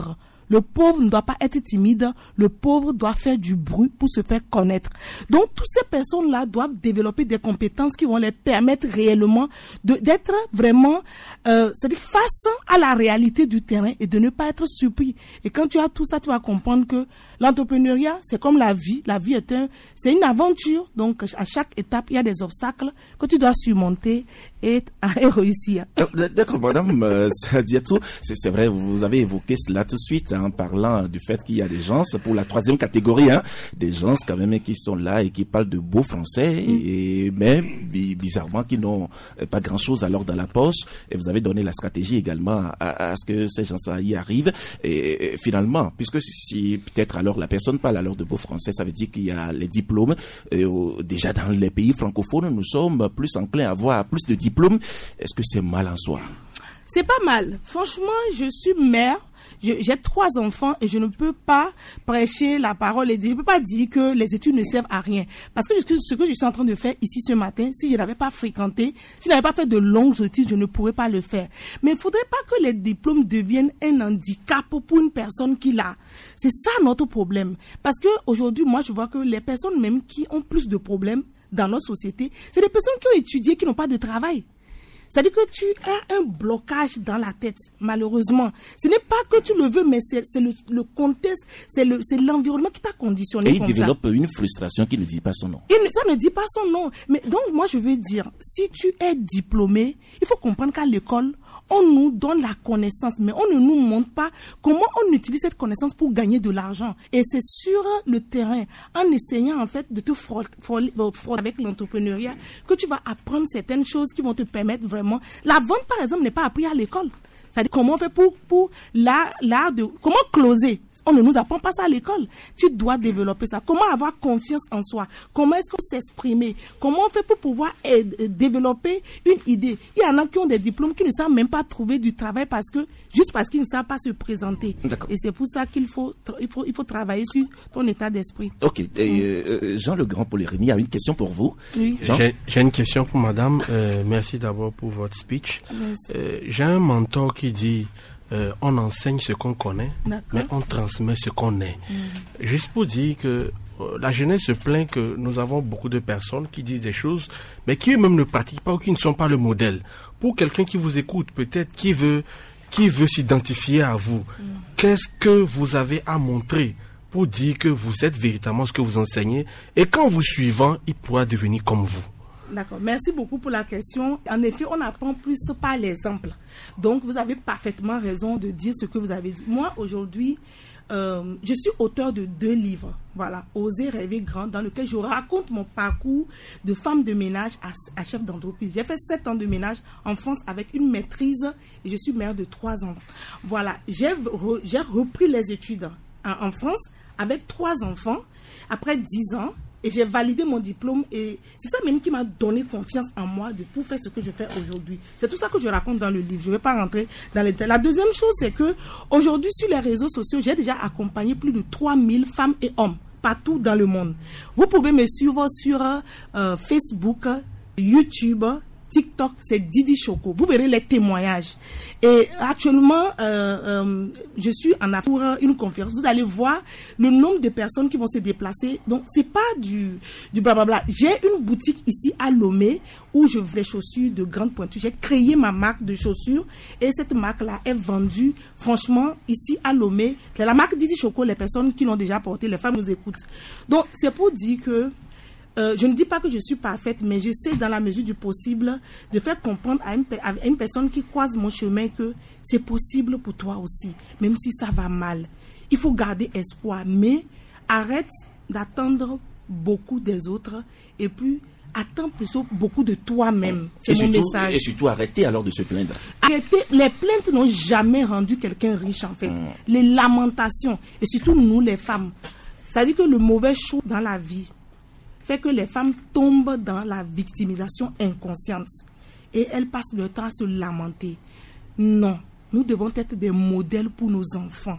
Le pauvre ne doit pas être timide. Le pauvre doit faire du bruit pour se faire connaître. Donc, toutes ces personnes-là doivent développer des compétences qui vont les permettre réellement de, d'être vraiment, euh, c'est-à-dire face à la réalité du terrain et de ne pas être surpris. Et quand tu as tout ça, tu vas comprendre que l'entrepreneuriat, c'est comme la vie. La vie est un, c'est une aventure. Donc, à chaque étape, il y a des obstacles que tu dois surmonter et, et réussir. D'accord, madame euh, Sadiatou, c'est, c'est vrai, vous avez évoqué cela tout de suite en parlant du fait qu'il y a des gens, c'est pour la troisième catégorie, hein, des gens quand même qui sont là et qui parlent de beau français, mm. et, mais bizarrement qui n'ont pas grand-chose alors dans la poche. Et vous avez donné la stratégie également à, à ce que ces gens-là y arrivent. Et, et finalement, puisque si peut-être alors la personne parle alors de beau français, ça veut dire qu'il y a les diplômes. Et, euh, déjà dans les pays francophones, nous sommes plus enclins à avoir plus de diplômes. Est-ce que c'est mal en soi? C'est pas mal. Franchement, je suis mère. Je, j'ai trois enfants et je ne peux pas prêcher la parole et dire, je ne peux pas dire que les études ne servent à rien. Parce que ce que je suis en train de faire ici ce matin, si je n'avais pas fréquenté, si je n'avais pas fait de longues études, je ne pourrais pas le faire. Mais il ne faudrait pas que les diplômes deviennent un handicap pour une personne qui l'a. C'est ça notre problème. Parce que aujourd'hui, moi, je vois que les personnes même qui ont plus de problèmes dans notre société, c'est des personnes qui ont étudié, qui n'ont pas de travail. C'est-à-dire que tu as un blocage dans la tête, malheureusement. Ce n'est pas que tu le veux, mais c'est, c'est le, le contexte, c'est, le, c'est l'environnement qui t'a conditionné. Et il comme développe ça. Une frustration qui ne dit pas son nom. Et ça ne dit pas son nom. Mais donc, moi, je veux dire, si tu es diplômé, il faut comprendre qu'à l'école, on nous donne la connaissance, mais on ne nous montre pas comment on utilise cette connaissance pour gagner de l'argent. Et c'est sur le terrain, en essayant en fait de te frauder avec l'entrepreneuriat, que tu vas apprendre certaines choses qui vont te permettre vraiment. La vente, par exemple, n'est pas apprise à l'école. C'est-à-dire comment on fait pour, pour l'art, l'art de, comment closer. On ne nous apprend pas ça à l'école. Tu dois développer ça. Comment avoir confiance en soi? Comment est-ce qu'on s'exprimer? Comment on fait pour pouvoir aider, développer une idée? Il y en a qui ont des diplômes qui ne savent même pas trouver du travail parce que, juste parce qu'ils ne savent pas se présenter. D'accord. Et c'est pour ça qu'il faut, il faut, il faut travailler sur ton état d'esprit. Ok. Et, euh, Jean Le Grand Polerini a une question pour vous. Oui. J'ai, j'ai une question pour madame. Euh, merci d'abord pour votre speech. Euh, j'ai un mentor qui dit, Euh, on enseigne ce qu'on connaît, D'accord. mais on transmet ce qu'on est. Mmh. Juste pour dire que euh, la jeunesse se plaint que nous avons beaucoup de personnes qui disent des choses, mais qui eux-mêmes ne pratiquent pas ou qui ne sont pas le modèle. Pour quelqu'un qui vous écoute, peut-être qui veut, qui veut s'identifier à vous, mmh. qu'est-ce que vous avez à montrer pour dire que vous êtes véritablement ce que vous enseignez et qu'en vous suivant, il pourra devenir comme vous? D'accord. Merci beaucoup pour la question. En effet, on apprend plus par l'exemple. Donc, vous avez parfaitement raison de dire ce que vous avez dit. Moi, aujourd'hui, euh, je suis auteur de deux livres. Voilà, Oser rêver grand, dans lequel je raconte mon parcours de femme de ménage à, à chef d'entreprise. J'ai fait sept ans de ménage en France avec une maîtrise et je suis mère de trois enfants. Voilà, j'ai, re, j'ai repris les études en, en France avec trois enfants après dix ans. Et j'ai validé mon diplôme et c'est ça même qui m'a donné confiance en moi de pour faire ce que je fais aujourd'hui. C'est tout ça que je raconte dans le livre. Je ne vais pas rentrer dans les détails. La deuxième chose, c'est que aujourd'hui sur les réseaux sociaux, j'ai déjà accompagné plus de trois mille femmes et hommes partout dans le monde. Vous pouvez me suivre sur euh, Facebook, YouTube, TikTok, c'est Didi Choco. Vous verrez les témoignages. Et actuellement, euh, euh, je suis en Afrique pour une conférence. Vous allez voir le nombre de personnes qui vont se déplacer. Donc, c'est pas du, du blablabla. J'ai une boutique ici à Lomé où je vends des chaussures de grande pointure. J'ai créé ma marque de chaussures et cette marque-là est vendue, franchement, ici à Lomé. C'est la marque Didi Choco. Les personnes qui l'ont déjà portée, les femmes nous écoutent. Donc, c'est pour dire que Euh, je ne dis pas que je suis parfaite, mais j'essaie dans la mesure du possible de faire comprendre à une, à une personne qui croise mon chemin que c'est possible pour toi aussi, même si ça va mal. Il faut garder espoir, mais arrête d'attendre beaucoup des autres et puis attends plutôt beaucoup de toi-même. C'est et mon surtout, message. Et surtout arrêtez alors de se plaindre. Arrêtez, les plaintes n'ont jamais rendu quelqu'un riche en fait. Mmh. Les lamentations, et surtout nous les femmes. Ça dit que le mauvais choix dans la vie fait que les femmes tombent dans la victimisation inconsciente et elles passent leur temps à se lamenter. Non, nous devons être des modèles pour nos enfants.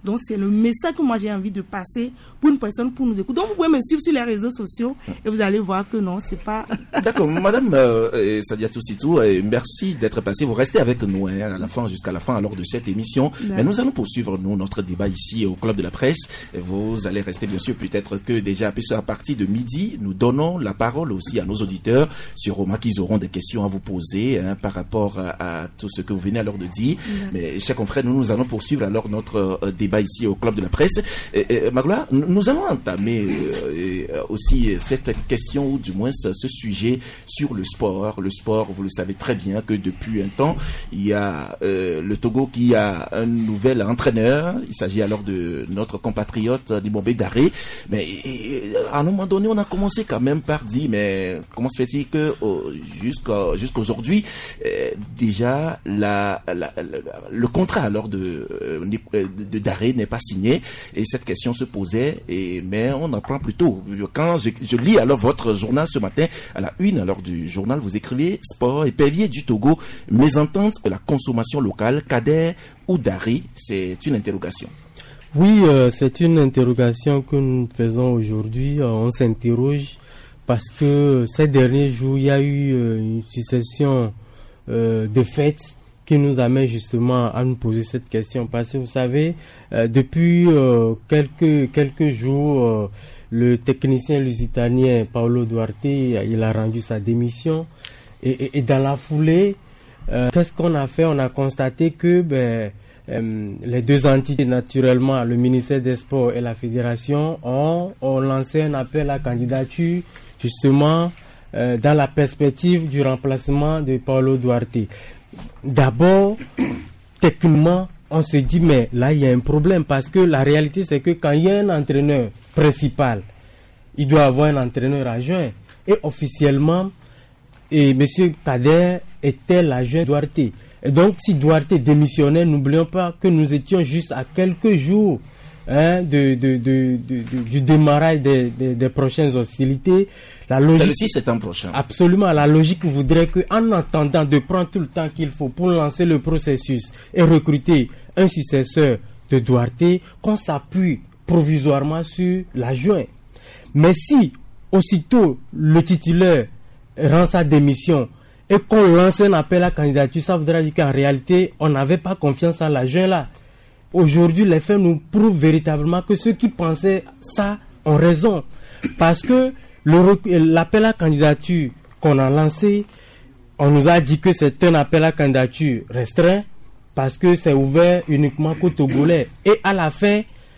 Donc c'est le message que moi j'ai envie de passer pour une personne pour nous écouter. Donc vous pouvez me suivre sur les réseaux sociaux et vous allez voir que non, c'est pas... D'accord, Madame euh, Sadiatou Sitou, euh, merci d'être passée. Vous restez avec nous hein, à la fin, jusqu'à la fin alors de cette émission. D'accord. Mais nous allons poursuivre nous notre débat ici au Club de la Presse. Vous allez rester bien sûr, peut-être que déjà à partir de midi, nous donnons la parole aussi à nos auditeurs, sûrement qu'ils auront des questions à vous poser hein, par rapport à, à tout ce que vous venez alors de dire. D'accord. Mais chers confrères, nous, nous allons poursuivre alors notre euh, débat ici au Club de la Presse. Et, et, Magloire, nous allons entamer euh, aussi cette question ou du moins ce, ce sujet sur le sport. Le sport, vous le savez très bien que depuis un temps, il y a euh, le Togo qui a un nouvel entraîneur. Il s'agit alors de notre compatriote Dibombe Daré. Mais et, à un moment donné, on a commencé quand même par dire, mais comment se fait-il que oh, jusqu'à jusqu'aujourd'hui, euh, déjà la, la, la, le contrat alors de, de, de Daré n'est pas signé et cette question se posait. Et mais on apprend plutôt quand je, je lis alors votre journal ce matin à la une alors du journal, vous écrivez sport épervier du Togo, mésentente de la consommation locale, Kader ou Daré, c'est une interrogation. Oui, euh, c'est une interrogation que nous faisons aujourd'hui. Euh, on s'interroge parce que ces derniers jours, il y a eu euh, une succession euh, de fêtes qui nous amène justement à nous poser cette question. Parce que vous savez, euh, depuis euh, quelques quelques jours, euh, le technicien lusitanien Paolo Duarte, il a rendu sa démission. Et, et, et dans la foulée, euh, qu'est-ce qu'on a fait? On a constaté que ben, euh, les deux entités, naturellement, le ministère des Sports et la Fédération, ont, ont lancé un appel à candidature, justement, euh, dans la perspective du remplacement de Paolo Duarte. D'abord, techniquement, on se dit, mais là, il y a un problème, parce que la réalité, c'est que quand il y a un entraîneur principal, il doit avoir un entraîneur adjoint. Et officiellement, et M. Kader était l'adjoint Duarte. Et donc, si Duarte démissionnait, n'oublions pas que nous étions juste à quelques jours hein, de, de, de, de, de, du démarrage des, des, des prochaines hostilités. La logique, c'est le six septembre prochain. Absolument. La logique voudrait qu'en attendant de prendre tout le temps qu'il faut pour lancer le processus et recruter un successeur de Duarte, qu'on s'appuie provisoirement sur l'adjoint. Mais si, aussitôt, le titulaire rend sa démission et qu'on lance un appel à candidature, ça voudrait dire qu'en réalité, on n'avait pas confiance en l'adjoint là. Aujourd'hui, les faits nous prouvent véritablement que ceux qui pensaient ça ont raison. Parce que le, l'appel à candidature qu'on a lancé, on nous a dit que c'est un appel à candidature restreint parce que c'est ouvert uniquement qu'aux Togolais. Et à la fin,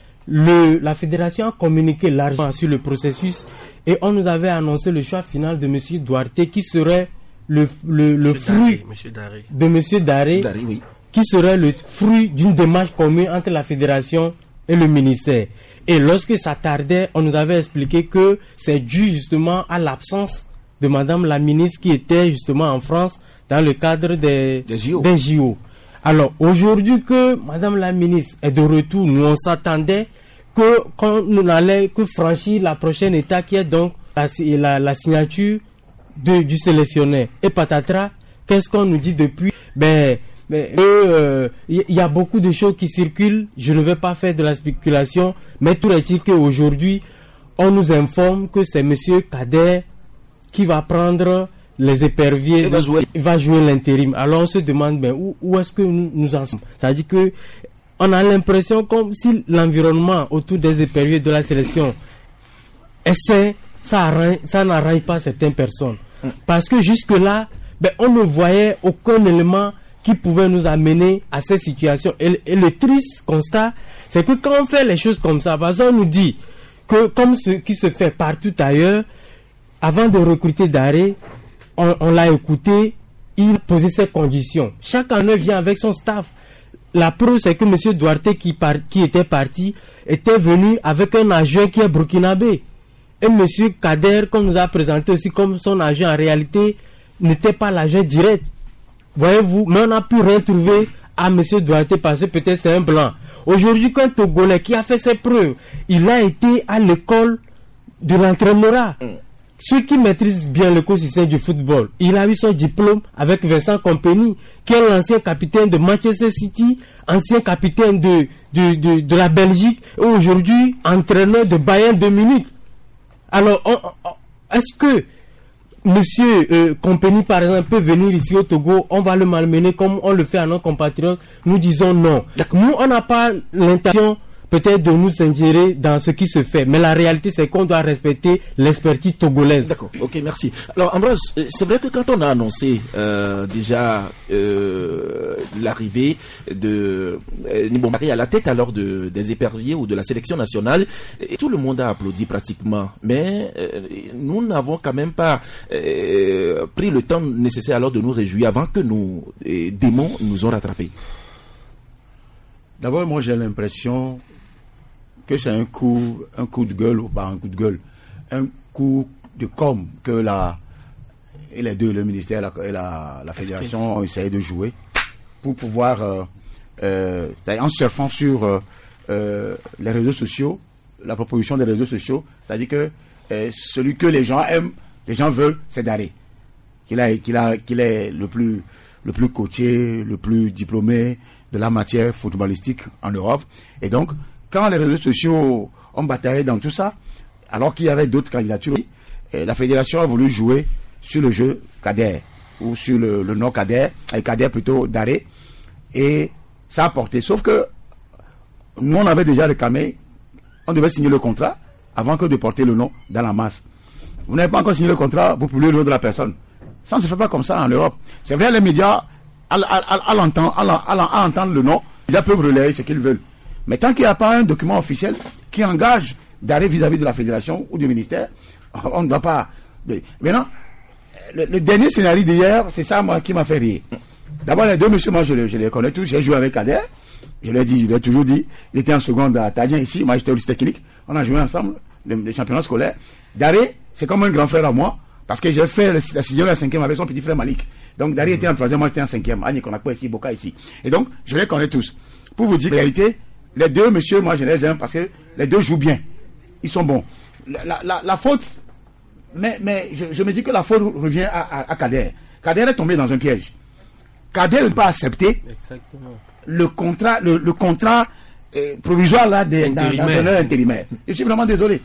le, la fédération a communiqué largement sur le processus et on nous avait annoncé le choix final de M. Duarte qui serait le, le, le fruit Daré, de M. Daré, Daré oui. qui serait le fruit d'une démarche commune entre la fédération et le ministère. Et lorsque ça tardait, on nous avait expliqué que c'est dû justement à l'absence de Madame la ministre qui était justement en France dans le cadre des, des J O. Des J O. Alors aujourd'hui que Madame la ministre est de retour, nous on s'attendait que quand nous allons que franchir la prochaine étape qui est donc la, la, la signature de, du sélectionneur. Et patatras, qu'est-ce qu'on nous dit depuis? Ben mais il euh, y, y a beaucoup de choses qui circulent. Je ne vais pas faire de la spéculation, mais tout est-il qu'aujourd'hui, on nous informe que c'est Monsieur Kader qui va prendre les éperviers. Il va jouer, il va jouer l'intérim. Alors on se demande ben, où, où est-ce que nous, nous en sommes. Ça veut dire que on a l'impression comme si l'environnement autour des éperviers de la sélection est sain, ça, arrange, ça n'arrange pas certaines personnes. Parce que jusque-là, ben, on ne voyait aucun élément qui pouvait nous amener à cette situation. Et, et le triste constat, c'est que quand on fait les choses comme ça, parce qu'on nous dit que comme ce qui se fait partout ailleurs, avant de recruter Daré, on, on l'a écouté, il posait ses conditions. Chaque année vient avec son staff. La preuve, c'est que M. Duarte, qui, par, qui était parti, était venu avec un adjoint qui est burkinabé. Et M. Kader, qu'on nous a présenté aussi comme son agent, en réalité, n'était pas l'agent direct. Voyez-vous, mais on n'a pu rien trouver à M. Duarte parce que peut-être c'est un blanc. Aujourd'hui, quand Togolais qui a fait ses preuves, il a été à l'école de l'entraîneurat. Mm. ceux qui maîtrisent bien l'écosystème du football, il a eu son diplôme avec Vincent Kompany, qui est l'ancien capitaine de Manchester City, ancien capitaine de, de, de, de la Belgique, et aujourd'hui entraîneur de Bayern de Munich. Alors, on, on, est-ce que Monsieur euh, Kompany, par exemple, peut venir ici au Togo, on va le malmener comme on le fait à nos compatriotes? Nous disons non. Nous, on n'a pas l'intention peut-être de nous ingérer dans ce qui se fait, mais la réalité c'est qu'on doit respecter l'expertise togolaise. D'accord, ok, merci. Alors Ambroise, c'est vrai que quand on a annoncé euh, déjà euh, l'arrivée de euh, Nibo Maré à la tête alors de, des éperviers ou de la sélection nationale, et tout le monde a applaudi pratiquement, mais euh, nous n'avons quand même pas euh, pris le temps nécessaire alors de nous réjouir avant que nos euh, démons nous ont rattrapés. D'abord, moi j'ai l'impression que c'est un coup, un coup de gueule, ou pas un coup de gueule, un coup de com que la, et les deux, le ministère et la, la, la fédération ont essayé de jouer pour pouvoir, euh, euh, en surfant sur euh, euh, les réseaux sociaux, la proposition des réseaux sociaux, c'est-à-dire que euh, celui que les gens aiment, les gens veulent, c'est Daré, qu'il a, qu'il a, qu'il est le plus, le plus coaché, le plus diplômé de la matière footballistique en Europe, et donc quand les réseaux sociaux ont bataillé dans tout ça, alors qu'il y avait d'autres candidatures, la fédération a voulu jouer sur le jeu Kader, ou sur le, le nom Kader, avec Kader plutôt Daré, et ça a porté. Sauf que nous, on avait déjà réclamé, on devait signer le contrat avant que de porter le nom dans la masse. Vous n'avez pas encore signé le contrat, vous publiez le nom de la personne. Ça ne se fait pas comme ça en Europe. C'est vrai, les médias, à, à, à, à, l'entendre, à, à, à entendre le nom, ils peuvent relayer ce qu'ils veulent. Mais tant qu'il n'y a pas un document officiel qui engage Daré vis-à-vis de la fédération ou du ministère, on ne doit pas. Maintenant, le, le dernier scénario d'hier, c'est ça moi qui m'a fait rire. D'abord, les deux messieurs, moi je les, je les connais tous, j'ai joué avec Kader, je l'ai dit, je l'ai toujours dit, il était en seconde à Tadien ici, moi j'étais au lycée technique, on a joué ensemble, les, les championnats scolaires. Daré, c'est comme un grand frère à moi, parce que j'ai fait la sixième et la cinquième avec son petit frère Malik. Donc Daré était en troisième, moi j'étais en cinquième, Annie Konakwa ici, Boka ici. Et donc, je les connais tous. Pour vous dire la réalité, les deux messieurs, moi je les aime parce que les deux jouent bien. Ils sont bons. La, la, la, la faute, mais, mais je, je me dis que la faute revient à, à, à Kader. Kader est tombé dans un piège. Kader ne peut pas accepter Exactement. le contrat, le, le contrat euh, provisoire là des d'entraîneur intérimaire. Je suis vraiment désolé.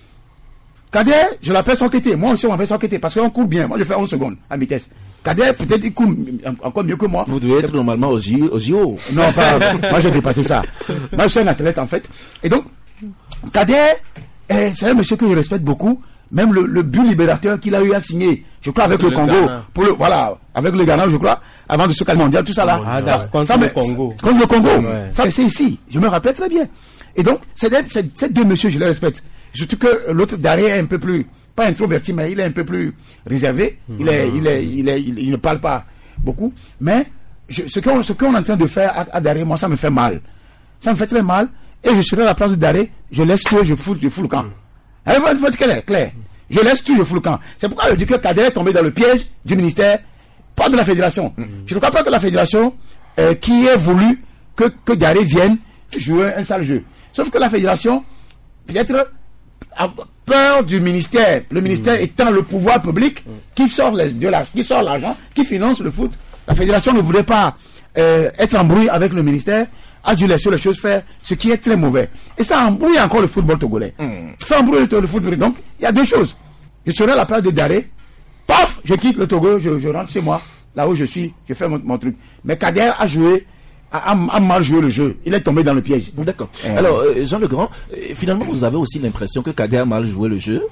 Kader, je l'appelle Sokété. Moi aussi on m'appelle Sokété parce qu'on court bien. Moi je fais onze secondes à vitesse. Kader, peut-être il court encore mieux que moi. Vous devez être normalement aux J O. Non, pas. Moi, j'ai dépassé ça. Moi, je suis un athlète, en fait. Et donc, Kader, eh, c'est un monsieur que je respecte beaucoup. Même le, le but libérateur qu'il a eu à signer, je crois, avec le, le Congo. Ghana. Pour le, voilà, avec le Ghana, je crois, avant de ce calme mondial, tout ça là. Ah, ça, contre ça, le mais, Congo. Contre le Congo. Ouais. Ça, c'est ici. Je me rappelle très bien. Et donc, ces deux messieurs, je les respecte. Surtout que l'autre, Daré, est un peu plus, pas introverti, mais il est un peu plus réservé. Il est, il est, il est, il, il ne parle pas beaucoup. Mais, je, ce qu'on, ce qu'on est en train de faire à, à Daré, moi, ça me fait mal. Ça me fait très mal. Et je serai à la place de Daré, je laisse tout, je fous, je fous le camp. Elle va être clair, clair. Je laisse tout, je fous le camp. C'est pourquoi je dis que Kader est tombé dans le piège du ministère, pas de la fédération. Mm-hmm. Je ne crois pas que la fédération, euh, qui ait voulu que, que Daré vienne jouer un sale jeu. Sauf que la fédération, peut-être, a peur du ministère. Le ministère mmh. étant le pouvoir public mmh. qui sort les, de l'argent, qui sort l'argent, qui finance le foot. La fédération ne voulait pas euh, être en bruit avec le ministère, a dû laisser les choses faire, ce qui est très mauvais. Et ça embrouille encore le football togolais. Mmh. Ça embrouille le, le football. Donc, il y a deux choses. Je serai à la place de Daré. Paf, je quitte le Togo, je, je rentre chez moi, là où je suis, je fais mon, mon truc. Mais Kader a joué, a, a mal joué le jeu. Il est tombé dans le piège. D'accord. Euh, Alors, euh, Jean Legrand, euh, finalement, vous avez aussi l'impression que Kader a mal joué le jeu?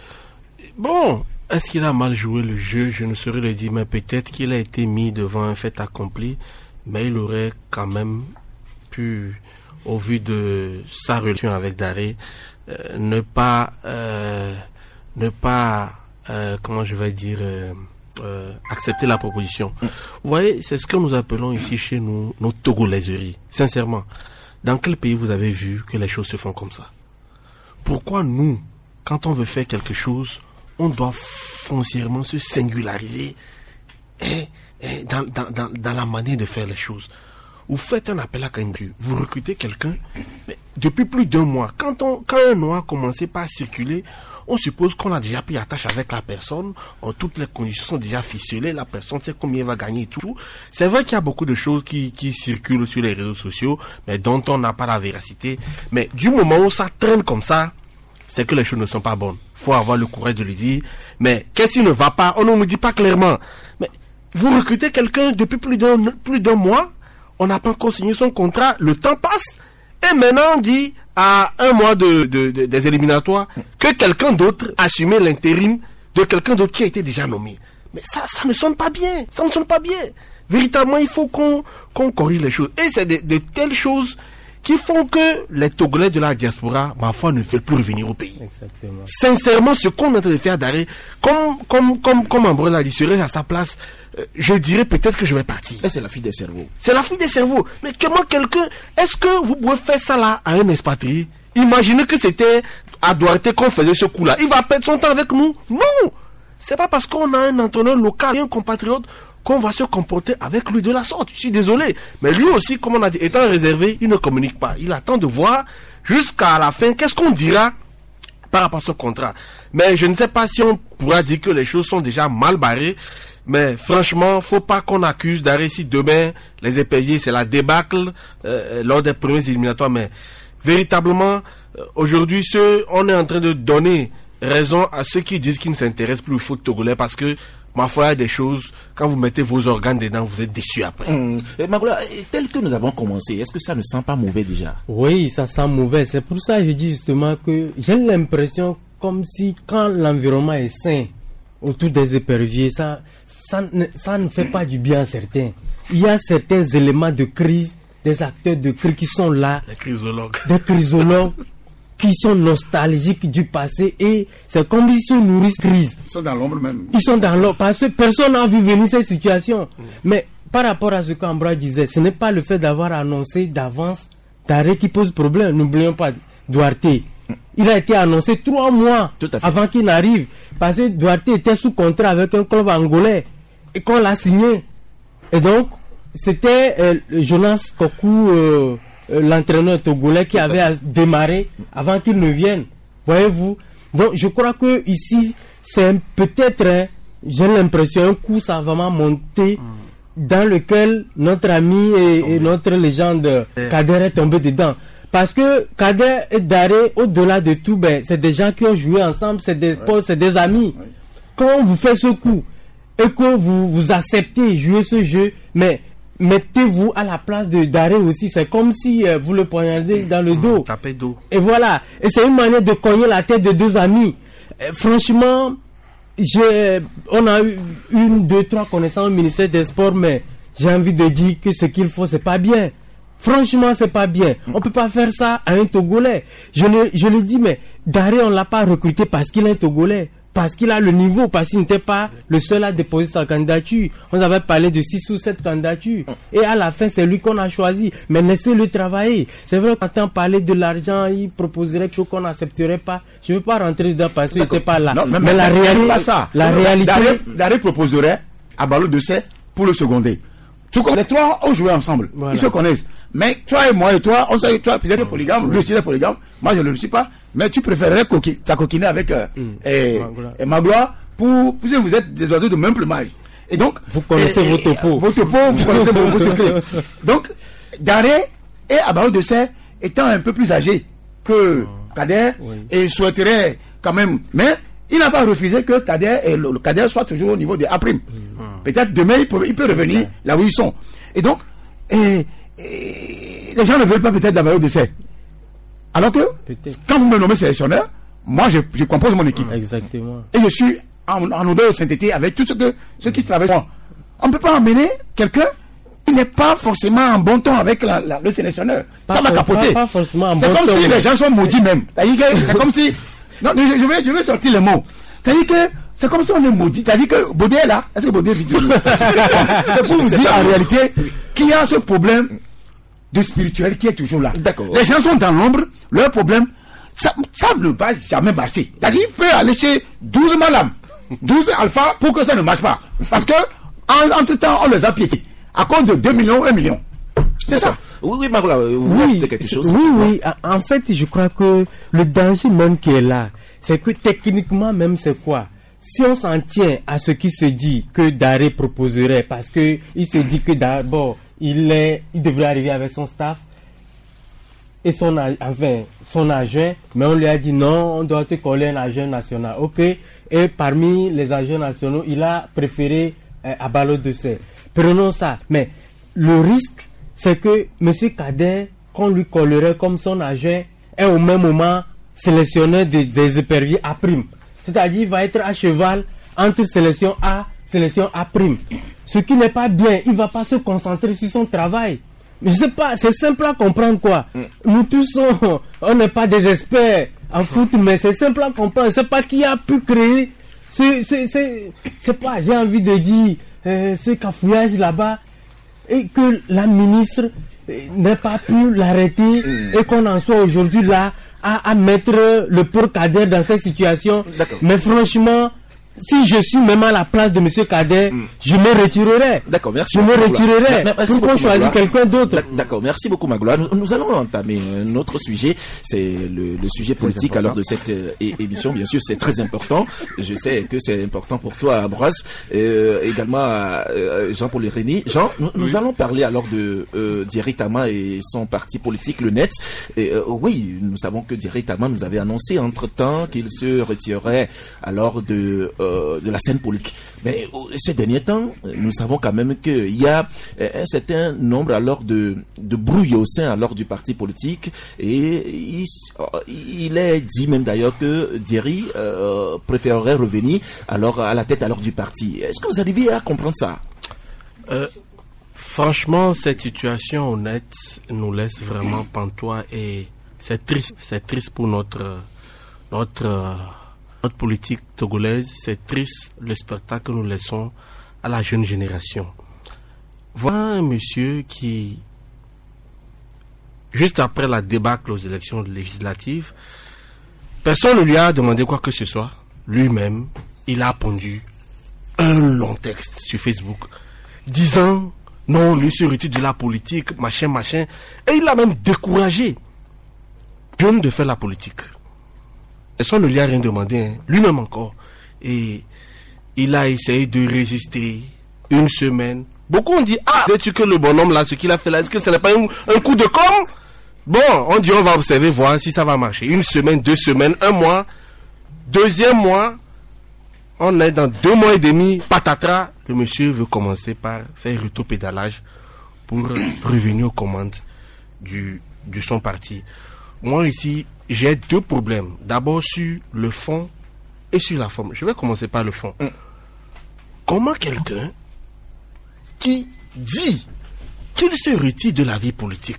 Bon, est-ce qu'il a mal joué le jeu? Je ne saurais le dire, mais peut-être qu'il a été mis devant un fait accompli, mais il aurait quand même pu, au vu de sa relation avec Daré, euh, ne pas, euh, ne pas, euh, comment je vais dire, euh, Euh, accepter la proposition. Mm. Vous voyez, c'est ce que nous appelons ici chez nous nos togolaiseries. Sincèrement, dans quel pays vous avez vu que les choses se font comme ça? Pourquoi nous, quand on veut faire quelque chose, on doit foncièrement se singulariser et, et dans, dans, dans, dans la manière de faire les choses? vous faites un appel à candidature, vous recrutez quelqu'un, mais depuis plus d'un mois, quand, on, quand un nom a commencé par circuler, on suppose qu'on a déjà pris attache avec la personne, en toutes les conditions sont déjà ficelées, la personne sait combien elle va gagner et tout. C'est vrai qu'il y a beaucoup de choses qui, qui circulent sur les réseaux sociaux, mais dont on n'a pas la véracité. Mais du moment où ça traîne comme ça, c'est que les choses ne sont pas bonnes. Faut avoir le courage de le dire. Mais qu'est-ce qui ne va pas? On ne nous dit pas clairement. Mais vous recrutez quelqu'un depuis plus d'un, plus d'un mois, on n'a pas encore signé son contrat, le temps passe, et maintenant on dit à un mois de, de, de, des éliminatoires que quelqu'un d'autre a assumé l'intérim de quelqu'un d'autre qui a été déjà nommé. Mais ça, ça ne sonne pas bien. Ça ne sonne pas bien. Véritablement, il faut qu'on, qu'on corrige les choses. Et c'est de, de telles choses qui font que les Togolais de la diaspora, ma foi, ne veulent plus revenir au pays. Exactement. Sincèrement, ce qu'on est en train de faire d'arrêt, comme, comme, comme, comme Ambrose l'a dit, serait à sa place, euh, je dirais peut-être que je vais partir. Et c'est la fuite des cerveaux. C'est la fuite des cerveaux. Mais comment quelqu'un, est-ce que vous pouvez faire ça là à un expatrié? Imaginez que c'était à Duarte qu'on faisait ce coup-là. Il va perdre son temps avec nous? Non! C'est pas parce qu'on a un entraîneur local et un compatriote qu'on va se comporter avec lui de la sorte. Je suis désolé. Mais lui aussi, comme on a dit, étant réservé, il ne communique pas. Il attend de voir jusqu'à la fin qu'est-ce qu'on dira par rapport à ce contrat. Mais je ne sais pas si on pourra dire que les choses sont déjà mal barrées. Mais franchement, faut pas qu'on accuse d'arrêt si demain, les éperviers, c'est la débâcle euh, lors des premiers éliminatoires. Mais véritablement, euh, aujourd'hui, ce, on est en train de donner raison à ceux qui disent qu'ils ne s'intéressent plus au foot togolais parce que ma foi, il y a des choses, quand vous mettez vos organes dedans, vous êtes déçus après. Mmh. Et Magloire, tel que nous avons commencé, est-ce que ça ne sent pas mauvais déjà? Oui, ça sent mauvais. C'est pour ça que je dis justement que j'ai l'impression comme si quand l'environnement est sain autour des éperviers, ça, ça, ne, ça ne fait pas du bien à certains. Il y a certains éléments de crise, des acteurs de crise qui sont là. Les chrysologues. Des chrysologues. qui sont nostalgiques du passé et c'est comme ils se nourrissent crise. Ils sont dans l'ombre même. Ils sont dans l'ombre parce que personne n'a vu venir cette situation. Mmh. Mais par rapport à ce qu'Ambra disait, ce n'est pas le fait d'avoir annoncé d'avance d'arrêt qui pose problème. N'oublions pas Duarte. Mmh. Il a été annoncé trois mois avant qu'il n'arrive parce que Duarte était sous contrat avec un club angolais et qu'on l'a signé. Et donc, c'était euh, Jonas Kokou, euh, euh, l'entraîneur togolais qui avait à démarrer avant qu'il ne vienne. Voyez-vous? Donc, je crois que ici, c'est peut-être, hein, j'ai l'impression, un coup, ça a vraiment monté mmh. dans lequel notre ami et, et notre légende Kader est tombé dedans. Parce que Kader et Daré, au-delà de tout, ben, c'est des gens qui ont joué ensemble, c'est des potes, ouais. c'est des amis. Ouais. Quand on vous fait ce coup, et que vous, vous acceptez jouer ce jeu, mais mettez-vous à la place de Daré aussi. C'est comme si euh, vous le poignardez dans le dos. Tapez dos. Et voilà. Et c'est une manière de cogner la tête de deux amis. Et franchement, j'ai, on a eu une, deux, trois connaissances au ministère des Sports, mais j'ai envie de dire que ce qu'il faut, c'est pas bien. Franchement, c'est pas bien. On peut pas faire ça à un Togolais. Je le, je le dis, mais Daré, on l'a pas recruté parce qu'il est un Togolais. Parce qu'il a le niveau, parce qu'il n'était pas le seul à déposer sa candidature. On avait parlé de six ou sept candidatures. Et à la fin, c'est lui qu'on a choisi. Mais laissez-le travailler. C'est vrai, quand on parlait de l'argent, il proposerait quelque chose qu'on n'accepterait pas. Je ne veux pas rentrer dedans parce qu'il n'était pas là. Non, mais, mais la réalité, pas ça. la non, réalité. Daré, Daré proposerait à Ballot de Sey pour le seconder. Tout comme les trois ont joué ensemble. Voilà. Ils se connaissent. Mais toi et moi et toi, on sait que toi, peut-être polygame, lui aussi est polygame. Moi, je ne le suis pas. Mais tu préférerais coqui- t'acoquiner avec euh, mm. et, et Magloire pour, puisque vous êtes des oiseaux de même plumage. Et donc, vous connaissez et, vos topos. Vos topos, vous connaissez vos, vos secrets. Donc, Daré et Abaro de Sey étant un peu plus âgés que oh. Kader, oui. et souhaiterait quand même, mais il n'a pas refusé que Kader et le, le Kader soit toujours au niveau des A'. Mm. Peut-être demain, il peut, il peut revenir okay. là où ils sont. Et donc, et, et les gens ne veulent pas peut-être d'Abaro de Sey. Alors que, peut-être. Quand vous me nommez sélectionneur, moi, je, je compose mon équipe. Exactement. Et je suis en, en odeur de sainteté avec tout ce que, ceux qui travaillent. On ne peut pas emmener quelqu'un qui n'est pas forcément en bon temps avec la, la, le sélectionneur. Pas ça va capoter. Pas, pas forcément en c'est bon comme temps, si les gens sont maudits même. C'est comme si... Non, je, je, vais, je vais sortir les mots. C'est-à-dire que c'est comme si on est maudit. C'est-à-dire que Baudet est là. Est-ce que Baudet est vidéo? C'est pour vous dire en réalité qu'il y a ce problème de spirituel qui est toujours là. D'accord. Les gens sont dans l'ombre, leur problème, ça, ça ne va jamais marcher. C'est-à-dire qu'il peut aller chez douze malams, douze alpha pour que ça ne marche pas. Parce que, en, entre temps, on les a piétés. À cause de deux millions, un million. C'est ça. Oui, oui, Magloire, vous voulez ajouter quelque chose? Oui, oui. En fait, je crois que le danger même qui est là, c'est que techniquement même c'est quoi? Si on s'en tient à ce qui se dit que Daré proposerait, parce que il se dit que d'abord il est, il devrait arriver avec son staff et son, enfin, son agent, mais on lui a dit non, on doit te coller un agent national. Ok. Et parmi les agents nationaux, il a préféré euh, Abalo Dossé. Prenons ça. Mais le risque, c'est que M. Kader, qu'on lui collerait comme son agent, est au même moment sélectionneur des, des éperviers à prime. C'est-à-dire, il va être à cheval entre sélection A, sélection A prime. Ce qui n'est pas bien, il ne va pas se concentrer sur son travail. Je sais pas, c'est simple à comprendre quoi. Mm. Nous tous, on, on n'est pas des experts en foot, mais c'est simple à comprendre. C'est pas qui a pu créer ce, ce, ce, c'est pas, j'ai envie de dire, euh, ce cafouillage là-bas, et que la ministre euh, n'ait pas pu l'arrêter, mm. et qu'on en soit aujourd'hui là, à, à mettre le pauvre Kader dans cette situation. D'accord. Mais franchement, si je suis même à la place de M. Kader, mm. je me retirerai. D'accord, merci. Je me retirerai pour qu'on choisisse quelqu'un d'autre. D'accord, merci beaucoup Magloire. Nous, nous allons entamer un autre sujet. C'est le, le sujet politique alors de cette euh, émission. Bien sûr, c'est très important. Je sais que c'est important pour toi, Ambroise. Euh, également euh, Jean-Paul René. Jean, nous, nous oui. allons parler alors de euh, Diéry Tama et son parti politique, le N E T. Et, euh, oui, nous savons que Diéry Tama nous avait annoncé entre-temps qu'il se retirerait alors de... Euh, de la scène politique. Mais ces derniers temps, nous savons quand même qu'il y a un certain nombre alors de, de brouilles au sein alors du parti politique et il, il est dit même d'ailleurs que Diéry euh, préférerait revenir alors à la tête alors du parti. Est-ce que vous arrivez à comprendre ça? euh, Franchement, cette situation honnête nous laisse vraiment pantois et c'est triste. C'est triste pour notre notre Notre politique togolaise, c'est triste le spectacle que nous laissons à la jeune génération. Voilà un monsieur qui, juste après la débâcle aux élections législatives, personne ne lui a demandé quoi que ce soit. Lui-même, il a pondu un long texte sur Facebook disant non, lui se retire de la politique, machin, machin. Et il a même découragé jeune de faire la politique. Personne ne lui a rien demandé, hein. Lui-même encore. Et il a essayé de résister une semaine. Beaucoup ont dit, ah, sais-tu que le bonhomme là, ce qu'il a fait là, est-ce que ce n'est pas un, un coup de com'? Bon, on dit, on va observer, voir si ça va marcher. Une semaine, deux semaines, un mois. Deuxième mois, on est dans deux mois et demi, patatras. Le monsieur veut commencer par faire rétro-pédalage pour revenir aux commandes du, de son parti. Moi ici, j'ai deux problèmes. D'abord sur le fond et sur la forme. Je vais commencer par le fond. Mm. Comment quelqu'un qui dit qu'il se retire de la vie politique,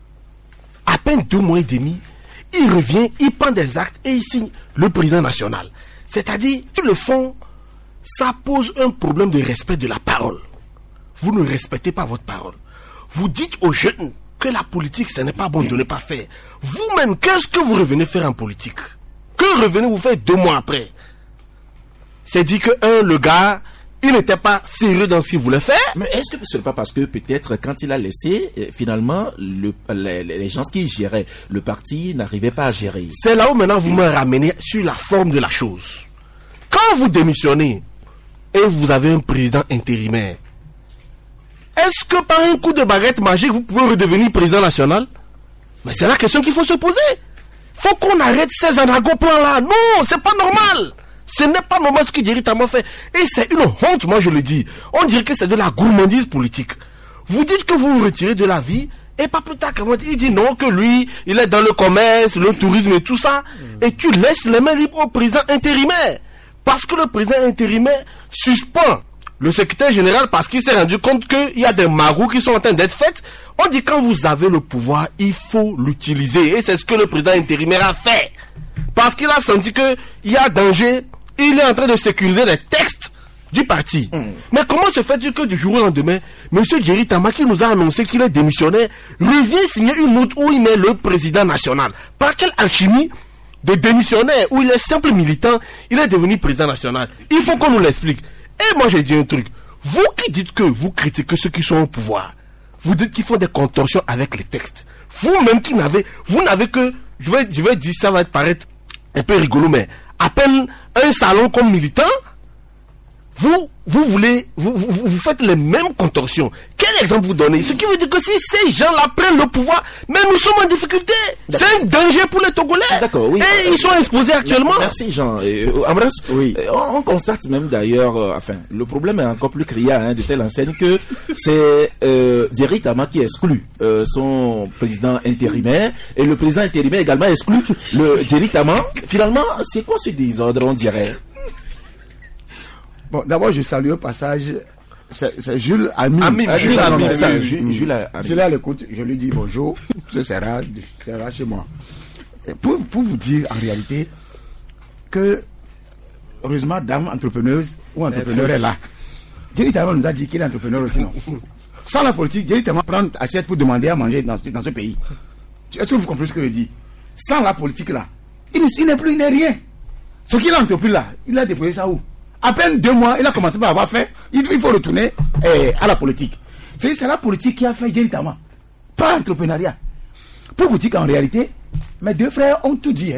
à peine deux mois et demi, il revient, il prend des actes et il signe le président national. C'est-à-dire, sur le fond, ça pose un problème de respect de la parole. Vous ne respectez pas votre parole. Vous dites aux jeunes que la politique, ce n'est pas bon de ne pas faire. Vous-même, qu'est-ce que vous revenez faire en politique? Que revenez-vous faire deux mois après? C'est dit que, un, le gars, il n'était pas sérieux dans ce qu'il voulait faire. Mais est-ce que ce n'est pas parce que peut-être quand il a laissé, finalement, le, les, les gens qui géraient le parti n'arrivaient pas à gérer? C'est là où maintenant vous me ramenez sur la forme de la chose. Quand vous démissionnez et vous avez un président intérimaire, est-ce que par un coup de baguette magique, vous pouvez redevenir président national? Mais c'est la question qu'il faut se poser. Faut qu'on arrête ces anagoplans-là. Non, c'est pas normal. Ce n'est pas normal ce que Diéry Tama fait. Et c'est une honte, moi je le dis. On dirait que c'est de la gourmandise politique. Vous dites que vous vous retirez de la vie, et pas plus tard qu'avant, il dit non, que lui, il est dans le commerce, le tourisme et tout ça. Et tu laisses les mains libres au président intérimaire. Parce que le président intérimaire suspend le secrétaire général parce qu'il s'est rendu compte qu'il y a des magouilles qui sont en train d'être faites. On dit quand vous avez le pouvoir, il faut l'utiliser. Et c'est ce que le président intérimaire a fait. Parce qu'il a senti qu'il y a danger. Il est en train de sécuriser les textes du parti. Mm. Mais comment se fait-il que du jour au lendemain, M. Diéry Tama, qui nous a annoncé qu'il est démissionnaire, revient signer une note où il met le président national? Par quelle alchimie de démissionnaire, où il est simple militant, il est devenu président national? Il faut qu'on nous l'explique. Et moi j'ai dit un truc. Vous qui dites que vous critiquez ceux qui sont au pouvoir, vous dites qu'ils font des contorsions avec les textes. Vous-même qui n'avez, vous n'avez que, je vais, je vais dire, ça va paraître un peu rigolo, mais à peine un salon comme militant, vous, vous voulez, vous, vous, vous faites les mêmes contorsions. Quel exemple vous donnez? Ce qui veut dire que si ces gens-là prennent le pouvoir, mais nous sommes en difficulté. D'accord. C'est un danger pour les Togolais. D'accord, oui. Et ils sont exposés actuellement. Merci Jean. Euh, Ambras, oui. on, on constate même d'ailleurs, euh, enfin, le problème est encore plus criant hein, de telle enseigne que c'est euh, Diéry Tama qui exclut euh, son président intérimaire et le président intérimaire également exclut le Diéry Tama. Finalement, c'est quoi ce désordre, on dirait? Bon, d'abord, je salue au passage, c'est, c'est Jules Ami. Ami, ah, Jules Jules Ami, Ami. ça, Jules, Jules Ami. Je l'ai à l'écoute, je lui dis bonjour, ce sera, sera chez moi. Et pour, pour vous dire en réalité que, heureusement, dame entrepreneuse ou entrepreneur est là. Diéry Tama nous a dit qu'il est entrepreneur aussi, non? Sans la politique, Diéry Tama prend assiette pour demander à manger dans, dans ce pays. Est-ce que vous comprenez ce que je dis? Sans la politique là, il, il n'est plus, il n'est rien. Ce qu'il a entrepris là, il a déployé ça où? À peine deux mois, il a commencé par avoir fait. Il, il faut retourner eh, à la politique. C'est, c'est la politique qui a fait Diéry Tama, pas l'entrepreneuriat. Pour vous dire qu'en réalité, mes deux frères ont tout dit. Hein.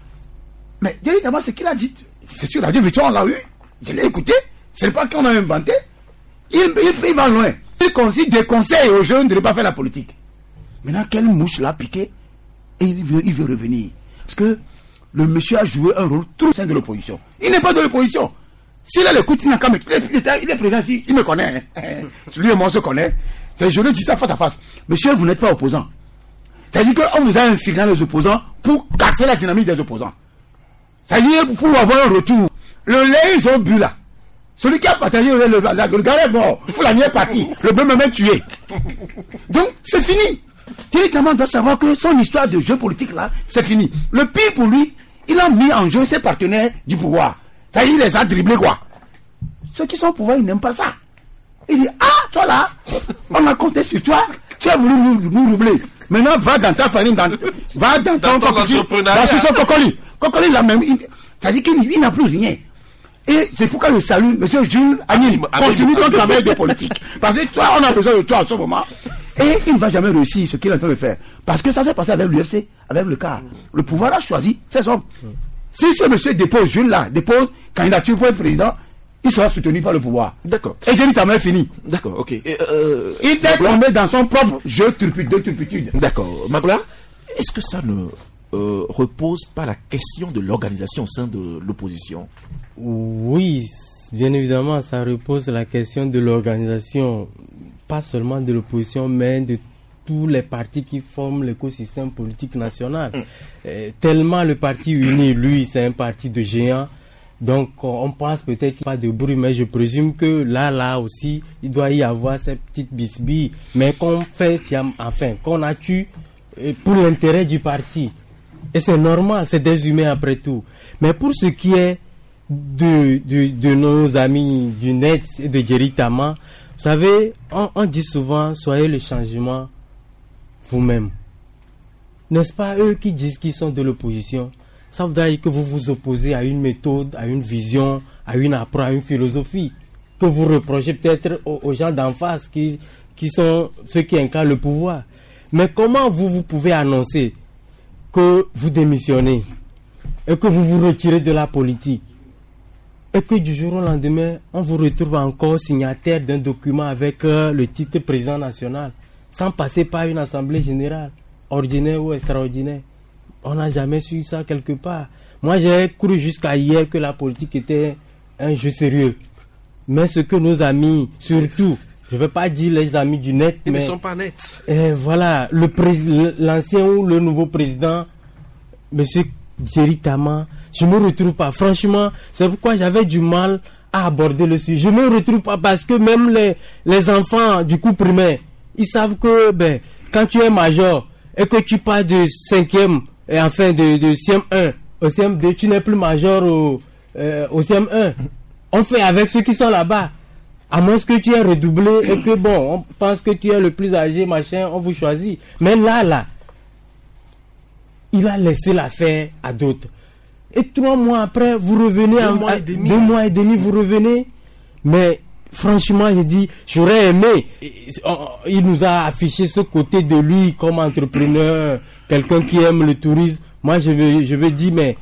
Mais Diéry Tama, c'est qu'il a dit. C'est sur Radio Victoire, on l'a eu. Je l'ai écouté. Ce n'est pas qu'on a inventé. Il, il, il va loin. Il conseille des conseils aux jeunes de ne pas faire la politique. Maintenant, quelle mouche l'a piqué et il veut, il veut revenir. Parce que le monsieur a joué un rôle trop sein de l'opposition. Il n'est pas de l'opposition. S'il a l'écoute, il n'a qu'à me... Il est, il est présent ici, il me connaît. Hein. Lui et moi, on se connaît. Je lui dis ça face à face. Monsieur, vous n'êtes pas opposant. C'est-à-dire qu'on vous a infiltré dans les opposants pour casser la dynamique des opposants. C'est-à-dire pour avoir un retour. Le lait, ils ont bu là. Celui qui a partagé le lait, le, la, le gars est mort. Fulani est parti. Le bœuf m'a même tué. Donc, c'est fini. Diéry Tama doit savoir que son histoire de jeu politique là, c'est fini. Le pire pour lui, il a mis en jeu ses partenaires du pouvoir. C'est-à-dire, il les a dribblés, quoi. Ceux qui sont au pouvoir, ils n'aiment pas ça. Il dit, ah, toi là, on a compté sur toi, tu as voulu nous, nous doubler. Maintenant, va dans ta famille, dans, va dans ton cocoli, va sur son cocoli. Cocoli, là même, c'est-à-dire qu'il il n'a plus rien. Et c'est pourquoi je salue, monsieur Jules Ami, continue ton travail de politique. Parce que toi, on a besoin de toi en ce moment. Et il ne va jamais réussir ce qu'il est en train de faire. Parce que ça s'est passé avec l'U F C, avec le C A R. Le pouvoir a choisi ses hommes. Si ce monsieur dépose, Jules là, dépose candidature pour être président, il sera soutenu par le pouvoir. D'accord. Et Diéry Tama est fini. D'accord, ok. Et, euh, il est tombé dans son propre jeu de turpitude. D'accord. Magla, est-ce que ça ne euh, repose pas la question de l'organisation au sein de l'opposition? Oui, bien évidemment, ça repose la question de l'organisation, pas seulement de l'opposition, mais de tous les partis qui forment l'écosystème politique national. Mm. Euh, tellement le parti uni, lui, c'est un parti de géants. Donc, on pense peut-être qu'il n'y a pas de bruit, mais je présume que là, là aussi, il doit y avoir ces petites bisbilles. Mais qu'on fait, enfin, qu'on a tué pour l'intérêt du parti. Et c'est normal, c'est des humains après tout. Mais pour ce qui est de, de, de nos amis du net et de Diéry Tama, vous savez, on, on dit souvent, soyez le changement vous-même. N'est-ce pas eux qui disent qu'ils sont de l'opposition? Ça voudrait dire que vous vous opposez à une méthode, à une vision, à une approche, à une philosophie que vous reprochez peut-être aux, aux gens d'en face qui, qui sont ceux qui incarnent le pouvoir. Mais comment vous, vous pouvez annoncer que vous démissionnez et que vous vous retirez de la politique et que du jour au lendemain, on vous retrouve encore signataire d'un document avec euh, le titre président national sans passer par une assemblée générale, ordinaire ou extraordinaire? On n'a jamais su ça quelque part. Moi, j'ai cru jusqu'à hier que la politique était un jeu sérieux. Mais ce que nos amis, surtout, je ne veux pas dire les amis du net, ils mais... ne sont pas nets. Eh, voilà, le pré- l'ancien ou le nouveau président, M. Diéry Tama, je ne me retrouve pas. Franchement, c'est pourquoi j'avais du mal à aborder le sujet. Je ne me retrouve pas parce que même les, les enfants du coup primaire, ils savent que ben, quand tu es major et que tu pars de cinquième, et enfin de, de C M un au C M deux, tu n'es plus major au, euh, au C M un. On fait avec ceux qui sont là-bas. À moins que tu aies redoublé et que bon, on pense que tu es le plus âgé, machin, on vous choisit. Mais là, là, il a laissé l'affaire à d'autres. Et trois mois après, vous revenez deux en, mois et demi. deux mois et demi, vous revenez. Mais franchement, je dis, j'aurais aimé. Il nous a affiché ce côté de lui comme entrepreneur, quelqu'un qui aime le tourisme. Moi, je veux, je veux dire, mais,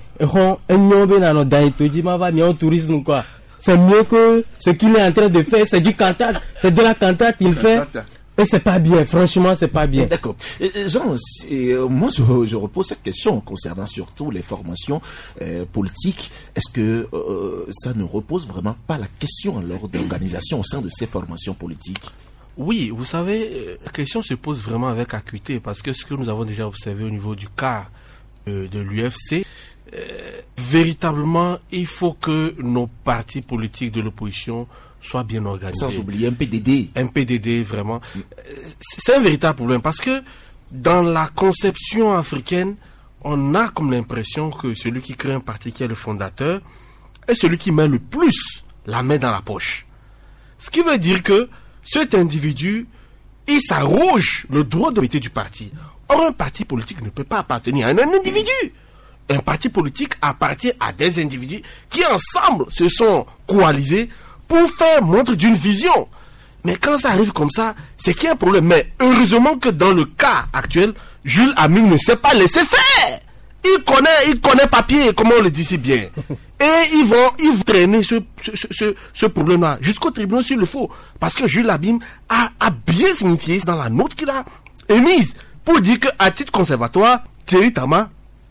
tourisme, quoi. C'est mieux que ce qu'il est en train de faire, c'est du cantate, c'est de la cantate, il fait. Et c'est pas bien, franchement, c'est pas bien. D'accord. Et, et Jean, euh, moi, je, je repose cette question concernant surtout les formations euh, politiques. Est-ce que euh, ça ne repose vraiment pas la question lors d'organisation au sein de ces formations politiques? Oui, vous savez, la question se pose vraiment avec acuité parce que ce que nous avons déjà observé au niveau du cas euh, de l'U F C, euh, véritablement, il faut que nos partis politiques de l'opposition soit bien organisé. Sans oublier un P D D. Un P D D, vraiment. Mm. C'est un véritable problème parce que dans la conception africaine, on a comme l'impression que celui qui crée un parti qui est le fondateur est celui qui met le plus la main dans la poche. Ce qui veut dire que cet individu, il s'arroge le droit d'autorité du parti. Or, un parti politique ne peut pas appartenir à un individu. Un parti politique appartient à des individus qui ensemble se sont coalisés pour faire montre d'une vision. Mais quand ça arrive comme ça, c'est qu'il y a un problème. Mais heureusement que dans le cas actuel, Jules Amine ne s'est pas laissé faire. Il connaît, il connaît papier, comme on le dit si bien. Et ils vont, ils vont traîner ce, ce, ce, ce problème-là jusqu'au tribunal s'il le faut. Parce que Jules Amine a, a bien signifié dans la note qu'il a émise pour dire qu'à titre conservatoire, Thierry Tama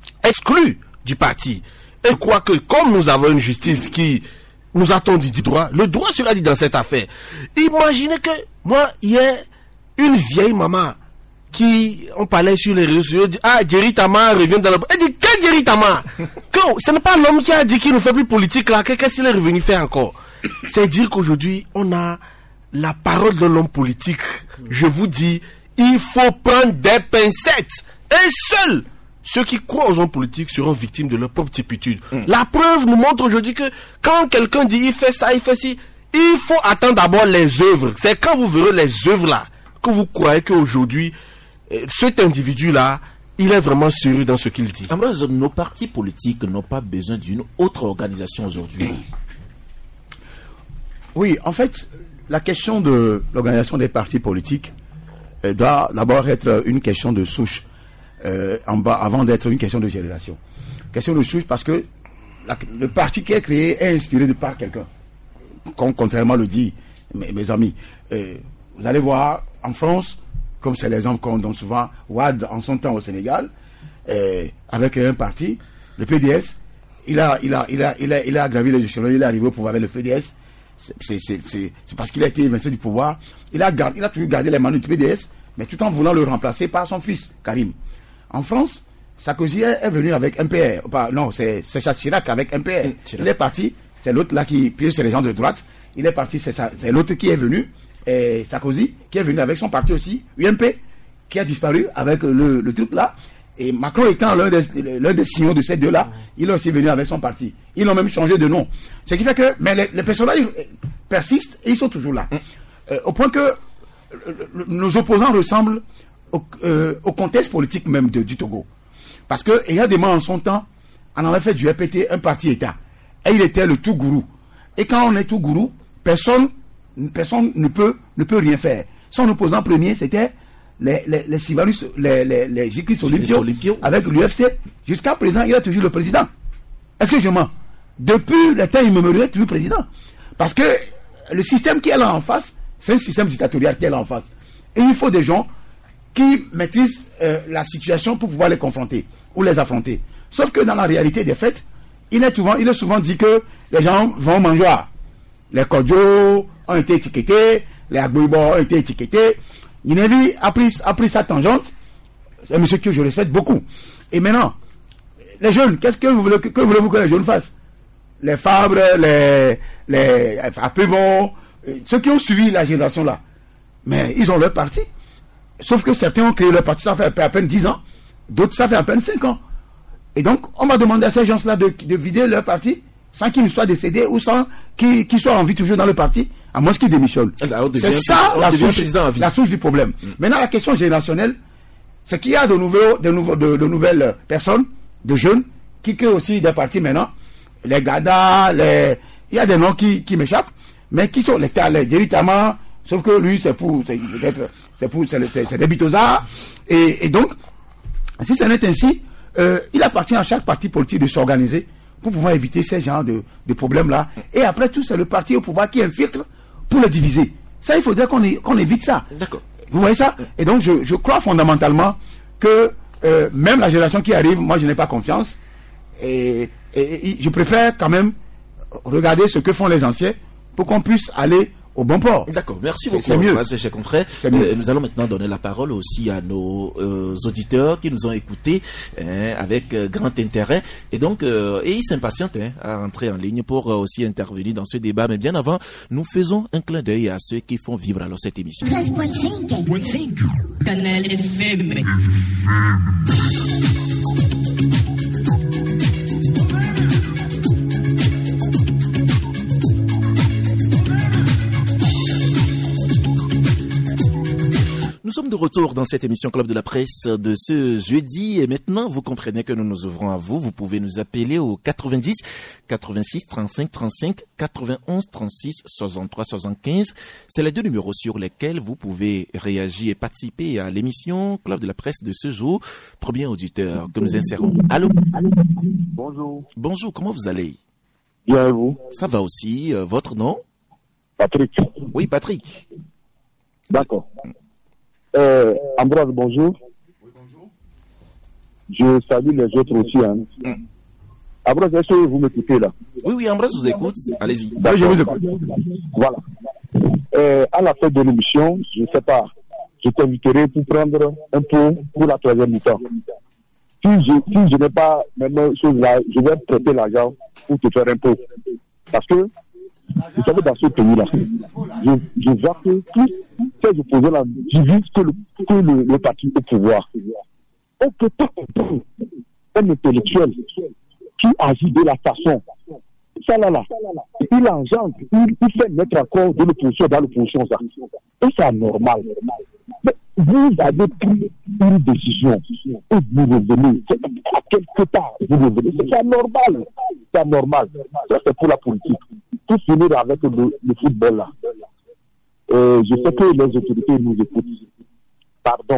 exclu du parti. Et je crois que comme nous avons une justice qui nous attend du droit, le droit sera dit dans cette affaire. Imaginez que moi, il y a une vieille maman qui, on parlait sur les réseaux sociaux, dit, ah, Thierry Tama revient dans le... Elle dit, quel Thierry Tama? Ce n'est pas l'homme qui a dit qu'il ne fait plus politique là, qu'est-ce qu'il est revenu faire encore? C'est dire qu'aujourd'hui, on a la parole de l'homme politique. Je vous dis, il faut prendre des pincettes. Et seul ceux qui croient aux hommes politiques seront victimes de leur propre turpitude. Mm. La preuve nous montre aujourd'hui que quand quelqu'un dit il fait ça, il fait ci, il faut attendre d'abord les œuvres. C'est quand vous verrez les œuvres là que vous croyez qu'aujourd'hui, euh, cet individu-là, il est vraiment sérieux dans ce qu'il dit. Ambroise, nos partis politiques n'ont pas besoin d'une autre organisation aujourd'hui. Oui, en fait, la question de l'organisation des partis politiques euh, doit d'abord être une question de souche. Euh, en bas, avant d'être une question de génération. Question de souche parce que la, le parti qui est créé est inspiré de par quelqu'un. Comme contrairement le dit mes, mes amis. Euh, vous allez voir, en France, comme c'est l'exemple qu'on donne souvent, Wade en son temps au Sénégal, euh, avec un parti, le P D S, il a, il a, il a, il a, il a gravi les échelons, il est arrivé au pouvoir avec le P D S. C'est, c'est, c'est, c'est, c'est parce qu'il a été évincé du pouvoir. Il a, gardé, il a toujours gardé les manos du P D S, mais tout en voulant le remplacer par son fils, Karim. En France, Sarkozy est venu avec M P R. Enfin, non, c'est Jacques Chirac avec M P R. Chirac. Il est parti, c'est l'autre là qui, puis c'est les gens de droite. Il est parti, c'est, c'est l'autre qui est venu, et Sarkozy, qui est venu avec son parti aussi, U M P, qui a disparu avec le, le truc là. Et Macron étant l'un des, l'un des signaux de ces deux-là, il est aussi venu avec son parti. Ils ont même changé de nom. Ce qui fait que, mais les, les personnages persistent et ils sont toujours là. Euh, au point que nos opposants ressemblent Au, euh, au contexte politique même de, du Togo. Parce que il y a des moments en son temps, on avait fait du R P T un parti-État. Et il était le tout gourou. Et quand on est tout gourou, personne, personne ne peut, ne peut rien faire. Son opposant premier, c'était les, les, les Sivarus, les, les, les Jikris Olympio, avec l'U F C. Jusqu'à présent, il est toujours le président. Est-ce que je mens? Depuis le temps immémorial, il est toujours président. Parce que le système qui est là en face, c'est un système dictatorial qui est là en face. Et il faut des gens qui maîtrisent euh, la situation pour pouvoir les confronter ou les affronter. Sauf que dans la réalité des faits, il est souvent, il est souvent dit que les gens vont manger. Les Kodjo ont été étiquetés, les Agboibo ont été étiquetés. Ninevi a pris, a pris sa tangente. C'est un monsieur que je respecte beaucoup. Et maintenant, les jeunes, qu'est-ce que vous voulez que, que voulez-vous que les jeunes fassent? Les Fabre, les, les Apévon, ceux qui ont suivi la génération là. Mais ils ont leur parti. Sauf que certains ont créé leur parti, ça fait à peine dix ans, d'autres ça fait à peine cinq ans. Et donc, on va demander à ces gens-là de, de vider leur parti sans qu'ils ne soient décédés ou sans qu'ils, qu'ils soient en vie toujours dans le parti, à moins qu'ils démissionnent. C'est ça la souche, la souche du problème. Mm. Maintenant, la question générationnelle, c'est qu'il y a de, nouveaux, de, nouveaux, de, de nouvelles personnes, de jeunes, qui créent aussi des partis maintenant. Les Gada, les... il y a des noms qui, qui m'échappent. mais qui sont les talents, directement, sauf que lui, c'est pour, c'est, peut-être, c'est pour, c'est, c'est, c'est des bitosards. Et, et donc, si ça n'est ainsi, euh, il appartient à chaque parti politique de s'organiser pour pouvoir éviter ces genres de, de problèmes-là. Et après tout, c'est le parti au pouvoir qui infiltre pour le diviser. Ça, il faudrait qu'on, qu'on évite ça. D'accord. Vous voyez ça? Et donc, je, je crois fondamentalement que euh, même la génération qui arrive, moi, je n'ai pas confiance. Et, et, et je préfère quand même regarder ce que font les anciens pour qu'on puisse aller au bon port. D'accord, merci c'est, beaucoup. C'est mieux. C'est, chers confrères. Euh, nous allons maintenant donner la parole aussi à nos euh, auditeurs qui nous ont écoutés hein, avec euh, grand intérêt. Et donc, euh, et ils s'impatientent hein, à entrer en ligne pour euh, aussi intervenir dans ce débat. Mais bien avant, nous faisons un clin d'œil à ceux qui font vivre alors cette émission. Canal F M. Nous sommes de retour dans cette émission Club de la Presse de ce jeudi et maintenant vous comprenez que nous nous ouvrons à vous. Vous pouvez nous appeler au quatre-vingt-dix, quatre-vingt-six, trente-cinq, trente-cinq, quatre-vingt-onze, trente-six, soixante-trois, soixante-quinze. C'est les deux numéros sur lesquels vous pouvez réagir et participer à l'émission Club de la Presse de ce jour. Premier auditeur que nous insérons. Allô? Bonjour. Bonjour, comment vous allez? Bien et vous? Ça va aussi. Euh, votre nom? Patrick. Oui, Patrick. D'accord. Euh, Ambroise, bonjour. Oui, bonjour. Je salue les autres aussi. Hein. Mm. Ambroise, est-ce que vous m'écoutez là? Oui, oui, Ambroise vous écoute. Allez-y. Oui, je vous écoute. Voilà. Euh, à la fin de l'émission, je ne sais pas, je t'inviterai pour prendre un pot pour la troisième mi-temps. Si je, si je n'ai pas même chose là, je vais prêter l'argent pour te faire un pot. Parce que, vous savez, dans ce pays-là, je, je vois que tous ces opposants-là divisent que, le, que le, le parti au pouvoir. On ne peut pas comprendre un intellectuel qui agit de la façon. Ça là, là, il engendre, il, il fait mettre encore de l'opposition dans l'opposition, ça. Et c'est anormal. Mais vous avez pris une décision et vous revenez, à quelque part, vous revenez. C'est anormal. C'est anormal. Ça, c'est pour la politique. Pour finir avec le, le football là. Euh, je sais que les autorités nous écoutent. Pardon.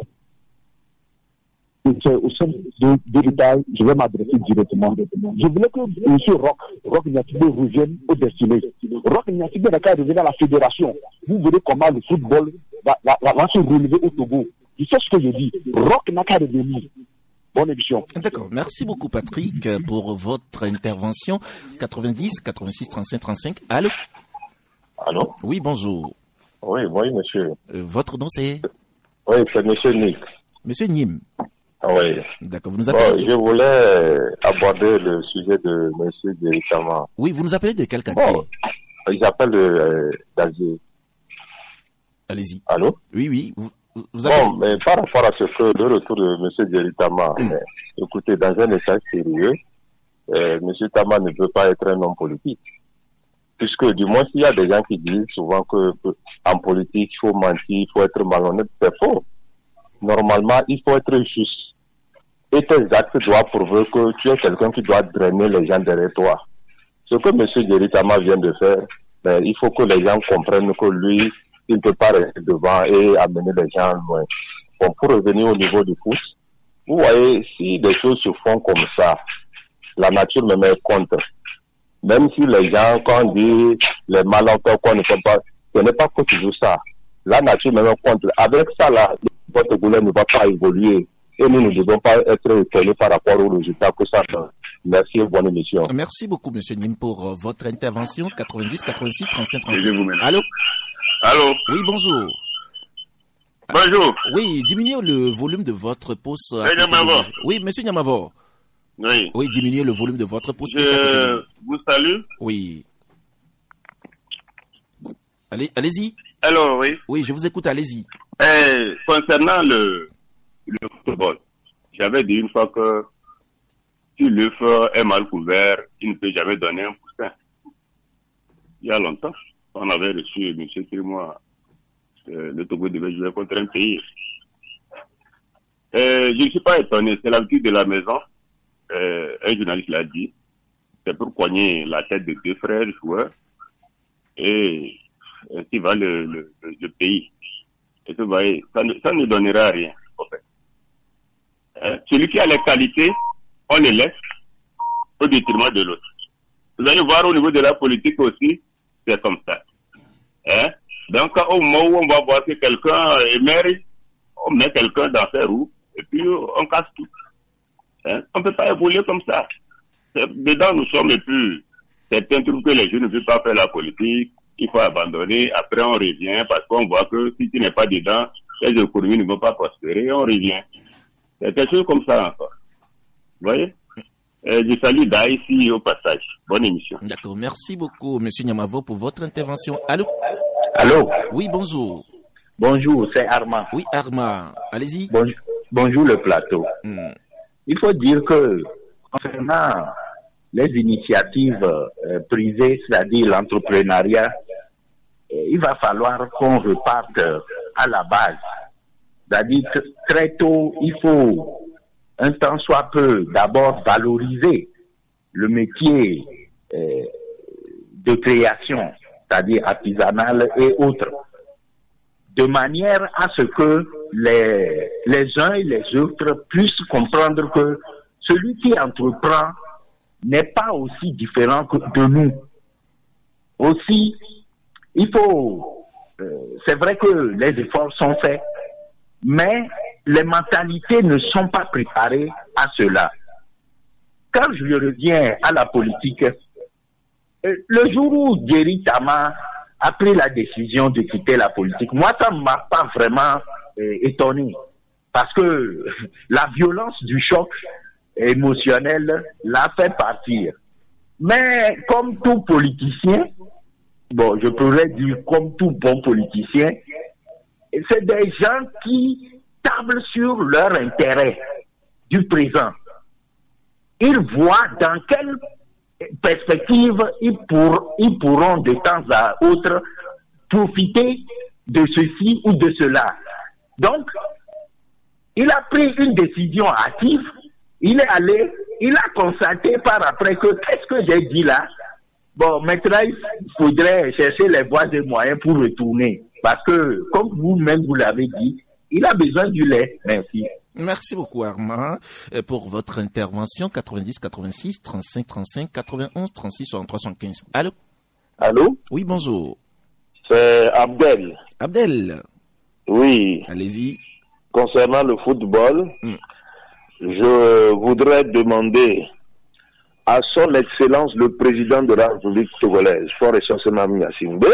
C'est au sein de, de l'État, je vais m'adresser directement. Je voulais que M. Roch, Roch Nyatibé revienne au destiné. Roch Nyatibé n'a qu'à revenir à la fédération. Vous verrez comment le football va, va, va, va se relever au Togo. Je sais ce que je dis. Roch n'a qu'à revenir. Bonne émission. D'accord. Merci beaucoup, Patrick, pour votre intervention. quatre-vingt-dix, quatre-vingt-six, trente-cinq, trente-cinq. Allô? Allô? Oui, bonjour. Oui, oui, monsieur. Euh, votre nom, c'est? Oui, c'est monsieur Nick. Monsieur Nim. Ah oui. D'accord. Vous nous appelez? Bon, je voulais aborder le sujet de monsieur directement. Oui, vous nous appelez de quel quartier? Bon, j'appelle euh, d'Alger. Allez-y. Allô? Oui, oui. Vous, vous bon, mais par rapport à ce que le retour de monsieur Directement, mmh. euh, écoutez, dans un échange sérieux, euh, monsieur Tama ne peut pas être un homme politique. Puisque, du moins, s'il y a des gens qui disent souvent que, que en politique, il faut mentir, il faut être malhonnête, c'est faux. Normalement, il faut être juste. Et tes actes doivent prouver que tu es quelqu'un qui doit drainer les gens derrière toi. Ce que M. Directement vient de faire, ben, il faut que les gens comprennent que lui, il ne peut pas rester devant et amener les gens loin. Bon, pour revenir au niveau du foot, vous voyez, si des choses se font comme ça, la nature me met compte. Même si les gens, quand on dit les malentendants, qu'on ne peut pas, ce n'est pas que toujours ça. La nature me met compte. Avec ça, là, votre goulet ne va pas évoluer. Et nous ne devons pas être étonnés par rapport aux résultats que ça donne. Merci et bonne émission. Merci beaucoup, monsieur Nim, pour euh, votre intervention. quatre-vingt-dix, quatre-vingt-six, trente-cinq, trente-cinq. Allô? Allô? Oui, bonjour. Bonjour. Oui, diminuez le volume de votre pouce. Oui, monsieur Nyamavo. Oui. Oui, diminuez le volume de votre pouce. Je vous salue. Oui. Allez, allez-y. Alors, oui. Oui, je vous écoute, allez-y. Eh, concernant le, le football, j'avais dit une fois que si le feu est mal couvert, il ne peut jamais donner un poussin. Il y a longtemps, on avait reçu M. Kirmois, euh, le Togo devait jouer contre un pays. Euh, je ne suis pas étonné, c'est l'habitude de la maison. Euh, un journaliste l'a dit, c'est pour cogner la tête de deux frères joueurs. et, et qui va le, le, le pays. Et vous voyez, ça ne, ça ne donnera rien, en fait. Euh, celui qui a les qualités, on les laisse au détriment de l'autre. Vous allez voir au niveau de la politique aussi, c'est comme ça. Hein? Donc, au moment où on va voir que quelqu'un émerge, on met quelqu'un dans ses roues, et puis on casse tout. Hein? On ne peut pas évoluer comme ça. Dedans, nous sommes et puis certains trouvent que les jeunes ne veulent pas faire la politique, il faut abandonner, après on revient, parce qu'on voit que si tu n'es pas dedans, les économies ne vont pas prospérer, on revient. C'est quelque chose comme ça encore. Vous voyez? Euh, je salue Daï ici au passage. Bonne émission. D'accord, merci beaucoup, Monsieur Niamavo, pour votre intervention. Allô? Allô? Oui, bonjour. Bonjour, c'est Armand. Oui, Armand, allez-y. Bon, bonjour le plateau. Hmm. Il faut dire que concernant les initiatives euh, privées, c'est-à-dire l'entrepreneuriat, euh, il va falloir qu'on reparte à la base. C'est-à-dire que très tôt, il faut un temps soit peu d'abord valoriser le métier euh, de création, c'est-à-dire artisanal et autres, de manière à ce que les, les uns et les autres puissent comprendre que celui qui entreprend n'est pas aussi différent que de nous. Aussi, il faut, euh, c'est vrai que les efforts sont faits, mais les mentalités ne sont pas préparées à cela. Quand je reviens à la politique, le jour où Jerry Tama a pris la décision de quitter la politique, moi, ça ne m'a pas vraiment euh, étonné. Parce que la violence du choc émotionnel l'a fait partir. Mais comme tout politicien, bon, je pourrais dire comme tout bon politicien, c'est des gens qui tablent sur leur intérêt du présent. Ils voient dans quelle perspective ils, pour, ils pourront de temps à autre profiter de ceci ou de cela. Donc, il a pris une décision hâtive, il est allé, il a constaté par après que qu'est-ce que j'ai dit là? Bon, maintenant, il faudrait chercher les voies et moyens pour retourner. Parce que, comme vous-même vous l'avez dit, il a besoin du lait. Merci. Merci beaucoup, Armand, pour votre intervention. quatre-vingt-dix, quatre-vingt-six, trente-cinq, trente-cinq, quatre-vingt-onze, trente-six, soixante-trois, soixante-quinze. Allô? Allô? Oui, bonjour. C'est Abdel. Abdel. Oui. Allez-y. Concernant le football, mm. je voudrais demander à son Excellence le président de la République togolaise, Fort essentiellement Gnassingbé,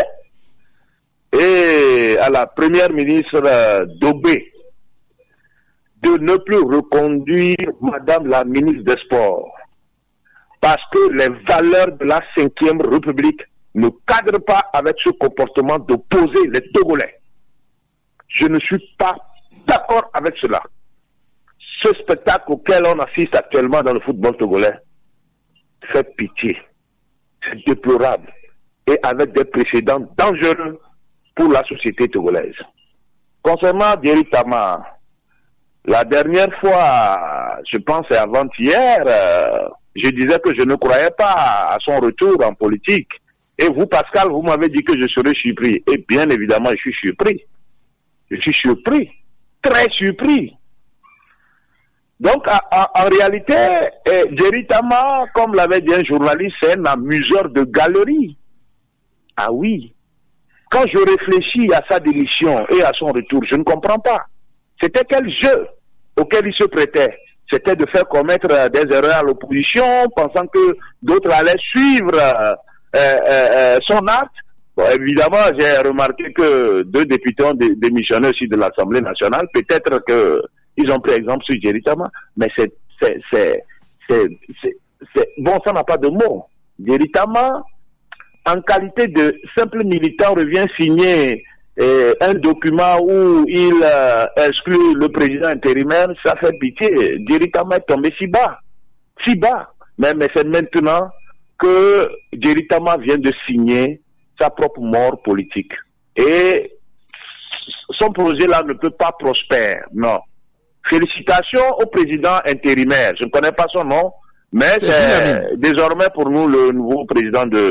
et à la première ministre euh, Dobé de ne plus reconduire Madame la ministre des Sports, parce que les valeurs de la cinquième République ne cadrent pas avec ce comportement d'opposer les Togolais. Je ne suis pas d'accord avec cela. Ce spectacle auquel on assiste actuellement dans le football togolais fait pitié. C'est déplorable et avec des précédents dangereux pour la société togolaise. Concernant Jerry Tama, la dernière fois, je pense c'est avant-hier, euh, je disais que je ne croyais pas à son retour en politique. Et vous, Pascal, vous m'avez dit que je serais surpris. Et bien évidemment, je suis surpris. Je suis surpris. Très surpris. Donc, en, en, en réalité, eh, Jerry Tama, comme l'avait dit un journaliste, c'est un amuseur de galerie. Ah oui. Quand je réfléchis à sa démission et à son retour, je ne comprends pas. C'était quel jeu auquel il se prêtait? C'était de faire commettre des erreurs à l'opposition, pensant que d'autres allaient suivre euh, euh, euh, son acte. Bon, évidemment, j'ai remarqué que deux députés ont dé démissionné aussi de l'Assemblée nationale. Peut-être que ils ont pris exemple sur Jerry Tama, mais c'est, c'est, c'est, c'est, c'est, c'est, bon, ça n'a pas de mots. Jerry Tama, en qualité de simple militant, revient signer euh, un document où il euh, exclut le président intérimaire. Ça fait pitié. Jerry Tama est tombé si bas, si bas. Mais, mais c'est maintenant que Jerry Tama vient de signer sa propre mort politique. Et son projet là ne peut pas prospérer, non. Félicitations au président intérimaire. Je ne connais pas son nom, mais c'est désormais pour nous le nouveau président de,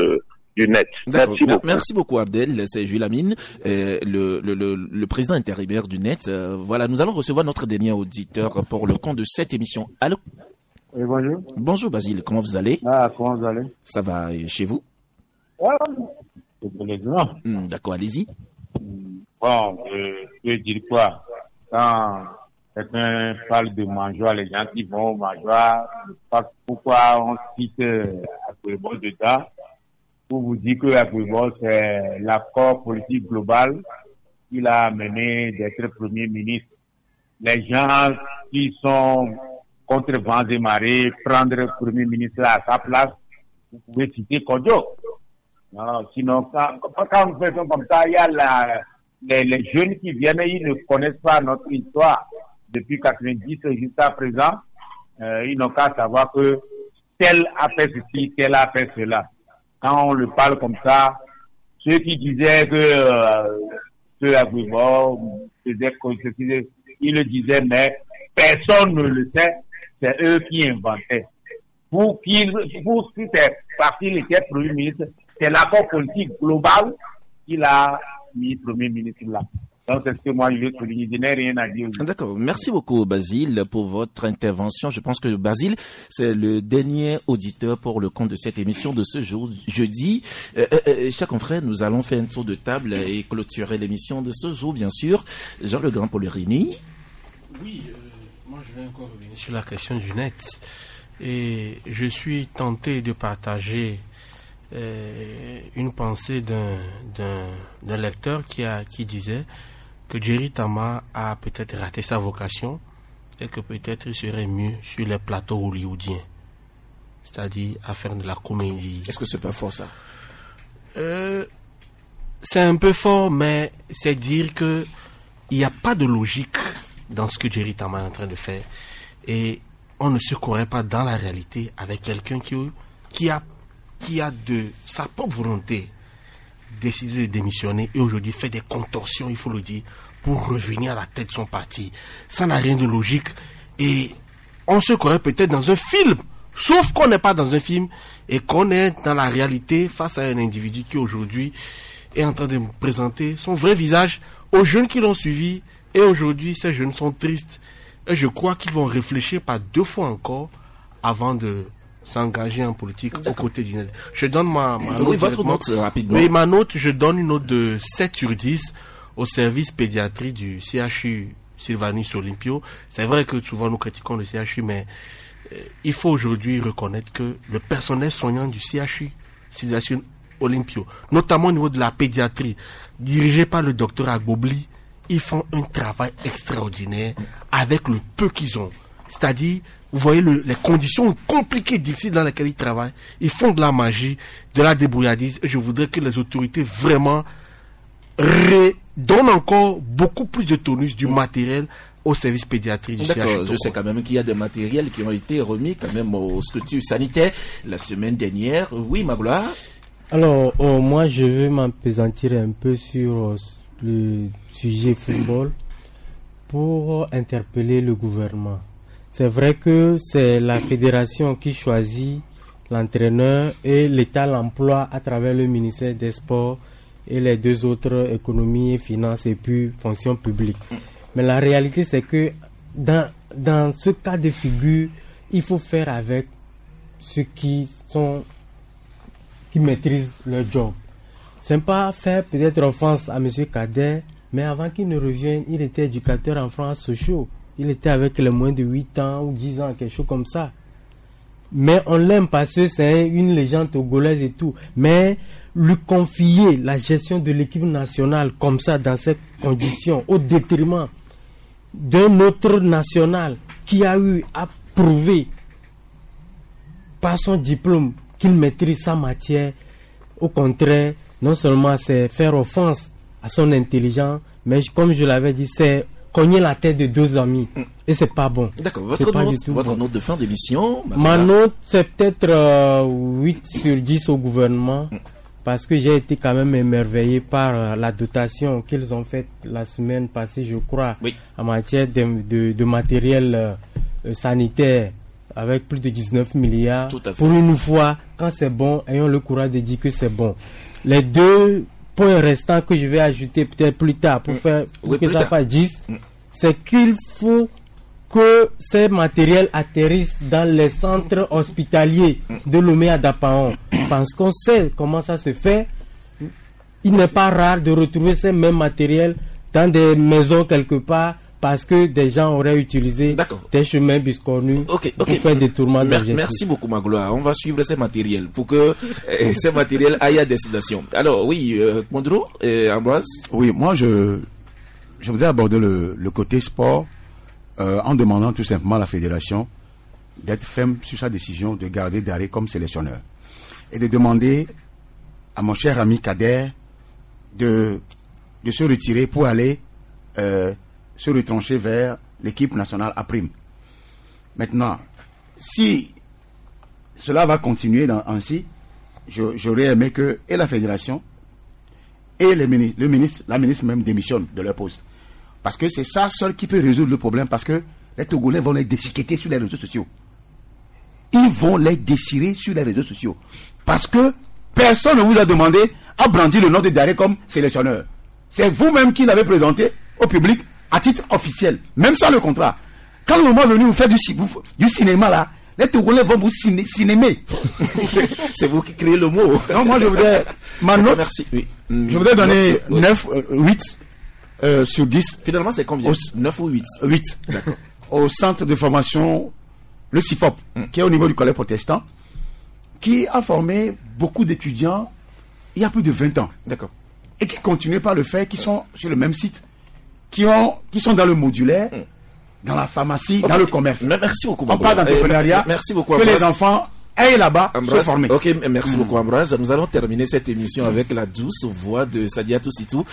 du net. D'accord. Merci beaucoup. Merci beaucoup Abdel, c'est Jules Amine, euh, le, le, le, le président intérimaire du net. Euh, voilà, nous allons recevoir notre dernier auditeur pour le compte de cette émission. Allô? Oui, bonjour. Bonjour Basile, comment vous allez? Ah, comment vous allez? Ça va et chez vous? Ah, c'est bien. Hmm, d'accord, allez-y. Bon, euh, je veux dire quoi? Quand quelqu'un parle de mangeoire, les gens qui vont au mangeoire, pourquoi on cite euh, Agbebo dedans? Pour vous dire que Agbebo, c'est l'accord politique global qu'il a mené d'être Premier ministre. Les gens qui sont contre vents et marées, prendre Premier ministre à sa place, vous pouvez citer Kodjo. Non, sinon, quand, quand on fait comme ça, il y a la, les, les jeunes qui viennent, ils ne connaissent pas notre histoire depuis quatre-vingt-dix jusqu'à présent. Euh, ils n'ont qu'à savoir que tel a fait ceci, tel a fait cela. Quand on le parle comme ça, ceux qui disaient que euh, ceux à Agbebo faisaient comme ceci, ils le disaient, mais personne ne le sait. C'est eux qui inventaient. Pour qu'ils, pour si c'est parce qu'il était Premier ministre, c'est l'accord politique global qu'il a mis Premier ministre là. Donc c'est ce que moi je veux souligner. Je n'ai rien à dire. D'accord. Merci beaucoup Basile pour votre intervention. Je pense que Basile, c'est le dernier auditeur pour le compte de cette émission de ce jour, jeudi. Euh, euh, chers confrères, nous allons faire un tour de table et clôturer l'émission de ce jour, bien sûr. Jean Le Grand Polerini. Oui. Euh... Moi, je vais encore revenir sur la question du net. Et je suis tenté de partager euh, une pensée d'un, d'un, d'un lecteur qui, a, qui disait que Jerry Tama a peut-être raté sa vocation et que peut-être il serait mieux sur les plateaux hollywoodiens. C'est-à-dire à faire de la comédie. Est-ce que c'est pas fort ça? euh, C'est un peu fort, mais c'est dire que il n'y a pas de logique dans ce que Jerry Tama est en train de faire. Et on ne se croirait pas dans la réalité avec quelqu'un qui, qui, a, qui a de sa propre volonté décidé de démissionner et aujourd'hui fait des contorsions, il faut le dire, pour revenir à la tête de son parti. Ça n'a rien de logique. Et on se croirait peut-être dans un film, sauf qu'on n'est pas dans un film et qu'on est dans la réalité face à un individu qui aujourd'hui est en train de présenter son vrai visage aux jeunes qui l'ont suivi. Et aujourd'hui, ces jeunes sont tristes. Et je crois qu'ils vont réfléchir par deux fois encore avant de s'engager en politique. D'accord. Aux côtés du net. Je donne ma, ma oui, note. Votre note rapidement. Oui, ma note, je donne une note de sept sur dix au service pédiatrie du C H U Sylvanus Olympio. C'est vrai que souvent nous critiquons le C H U, mais euh, il faut aujourd'hui reconnaître que le personnel soignant du C H U Sylvanus Olympio, notamment au niveau de la pédiatrie, dirigé par le docteur Agbobli, ils font un travail extraordinaire avec le peu qu'ils ont. C'est-à-dire, vous voyez le, les conditions compliquées, difficiles dans lesquelles ils travaillent. Ils font de la magie, de la débrouillardise. Et je voudrais que les autorités vraiment redonnent encore beaucoup plus de tonus du matériel au service pédiatrie du C H U. D'accord, je sais quand même qu'il y a des matériels qui ont été remis quand même aux structures sanitaires la semaine dernière. Oui, Magloire. Alors, oh, moi, je vais m'appesantir un peu sur euh, le sujet football pour interpeller le gouvernement. C'est vrai que c'est la fédération qui choisit l'entraîneur et l'État l'emploie à travers le ministère des Sports et les deux autres, économie, finances et puis fonction publique. Mais la réalité, c'est que dans, dans ce cas de figure, il faut faire avec ceux qui sont qui maîtrisent leur job. C'est pas faire peut-être offense à M. Kader, mais avant qu'il ne revienne, il était éducateur en France Sochaux. Il était avec les moins de huit ans ou dix ans, quelque chose comme ça. Mais on l'aime parce que c'est une légende togolaise et tout. Mais lui confier la gestion de l'équipe nationale comme ça, dans ces conditions, au détriment d'un autre national qui a eu à prouver par son diplôme qu'il maîtrise sa matière, au contraire, non seulement c'est faire offense à son intelligence, mais comme je l'avais dit, c'est cogner la tête de deux amis. Et c'est pas bon. D'accord. Votre, note, votre bon. note de fin d'émission? Ma note, c'est peut-être euh, huit sur dix au gouvernement, mm. parce que j'ai été quand même émerveillé par euh, la dotation qu'ils ont faite la semaine passée, je crois, oui. en matière de, de, de matériel euh, sanitaire avec plus de dix-neuf milliards. Pour une fois, quand c'est bon, ayons le courage de dire que c'est bon. Les deux points restants que je vais ajouter peut-être plus tard pour, mmh. faire, pour oui, que ça fasse dix, mmh. c'est qu'il faut que ces matériels atterrissent dans les centres hospitaliers de Lomé à Dapaon. Parce qu'on sait comment ça se fait. Il n'est pas rare de retrouver ces mêmes matériels dans des maisons quelque part parce que des gens auraient utilisé des chemins biscornus okay, okay. pour faire des tourments d'objectifs. Merci beaucoup, Magloire. On va suivre ces matériels pour que euh, ces matériels aillent à destination. Alors, oui, euh, Mondro et Ambroise. Oui, moi, je, je voudrais aborder le, le côté sport euh, en demandant tout simplement à la fédération d'être ferme sur sa décision de garder Daré comme sélectionneur et de demander à mon cher ami Kader de, de se retirer pour aller euh, se retrancher vers l'équipe nationale à prime. Maintenant, si cela va continuer dans, ainsi, je, j'aurais aimé que et la fédération et les ministres, le ministre, la ministre même démissionnent de leur poste. Parce que c'est ça seul qui peut résoudre le problème, parce que les Togolais vont les déchiqueter sur les réseaux sociaux. Ils vont les déchirer sur les réseaux sociaux. Parce que personne ne vous a demandé à brandir le nom de Daré comme sélectionneur. C'est vous-même qui l'avez présenté au public à titre officiel, même sans le contrat. Quand le moment est venu, vous faites du, du cinéma là, les Togolais vont vous ciné, cinémer. C'est vous qui créez le mot. Non, moi je voudrais, ma note, merci. Oui. Je voudrais donner oui. neuf, huit euh, sur dix. Finalement, c'est combien? neuf ou huit? huit. D'accord. Au centre de formation, le C I F O P, mm. qui est au niveau du collège protestant, qui a formé beaucoup d'étudiants il y a plus de vingt ans. D'accord. Et qui continuent par le fait qu'ils sont sur le même site, qui, ont, qui sont dans le modulaire, mm. dans la pharmacie, okay. dans le commerce. Merci beaucoup. On parle d'entrepreneuriat. Merci beaucoup. Que les enfants aillent là-bas Ambroise, se former. Ok, merci mmh. beaucoup Ambroise. Nous allons terminer cette émission mmh. avec la douce voix de Sadiatou Sitou.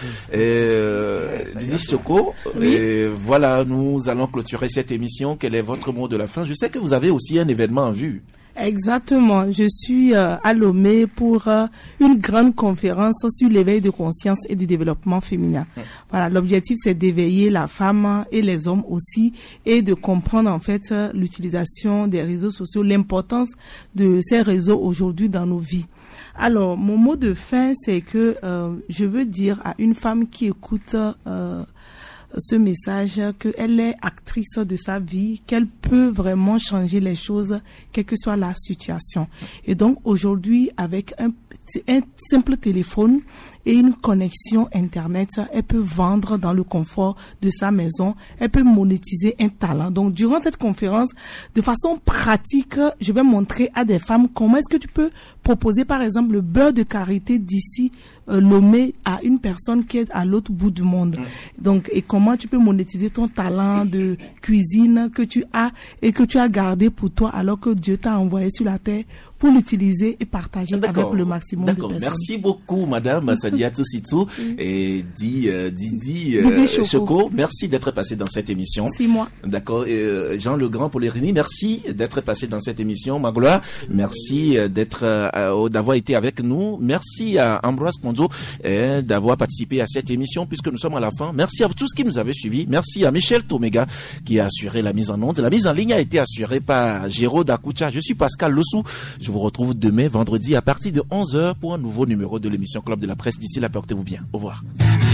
Euh, Didi Choco, oui. Et voilà, nous allons clôturer cette émission. Quel est votre mot de la fin? Je sais que vous avez aussi un événement en vue. Exactement. Je suis euh, à Lomé pour euh, une grande conférence sur l'éveil de conscience et du développement féminin. Mmh. Voilà, l'objectif c'est d'éveiller la femme et les hommes aussi et de comprendre en fait euh, l'utilisation des réseaux sociaux, l'importance de ces réseaux aujourd'hui dans nos vies. Alors, mon mot de fin c'est que euh, je veux dire à une femme qui écoute euh, ce message qu'elle est actrice de sa vie, qu'elle peut vraiment changer les choses, quelle que soit la situation. Et donc aujourd'hui, avec un, un simple téléphone et une connexion Internet, elle peut vendre dans le confort de sa maison, elle peut monétiser un talent. Donc durant cette conférence, de façon pratique, je vais montrer à des femmes comment est-ce que tu peux proposer par exemple le beurre de karité d'ici euh, Lomé à une personne qui est à l'autre bout du monde. Mmh. Donc et comment tu peux monétiser ton talent de cuisine que tu as et que tu as gardé pour toi alors que Dieu t'a envoyé sur la terre pour l'utiliser et partager avec le maximum de personnes. Merci beaucoup, Madame Sadiatou Sitou et Didi, euh, Didi, euh, Didi Choco. Choco. Merci d'être passé dans cette émission. C'est moi. D'accord. Euh, Jean Legrand Polérini, merci d'être passé dans cette émission. Magloire, merci d'être, euh, d'avoir été avec nous. Merci à Ambroise Ponzo euh, d'avoir participé à cette émission puisque nous sommes à la fin. Merci à tous qui nous avez suivis. Merci à Michel Toméga qui a assuré la mise en onde. La mise en ligne a été assurée par Géraud Dakoucha. Je suis Pascal Lossou. Je vous retrouve demain, vendredi, à partir de onze heures pour un nouveau numéro de l'émission Club de la Presse. D'ici là, portez-vous bien. Au revoir.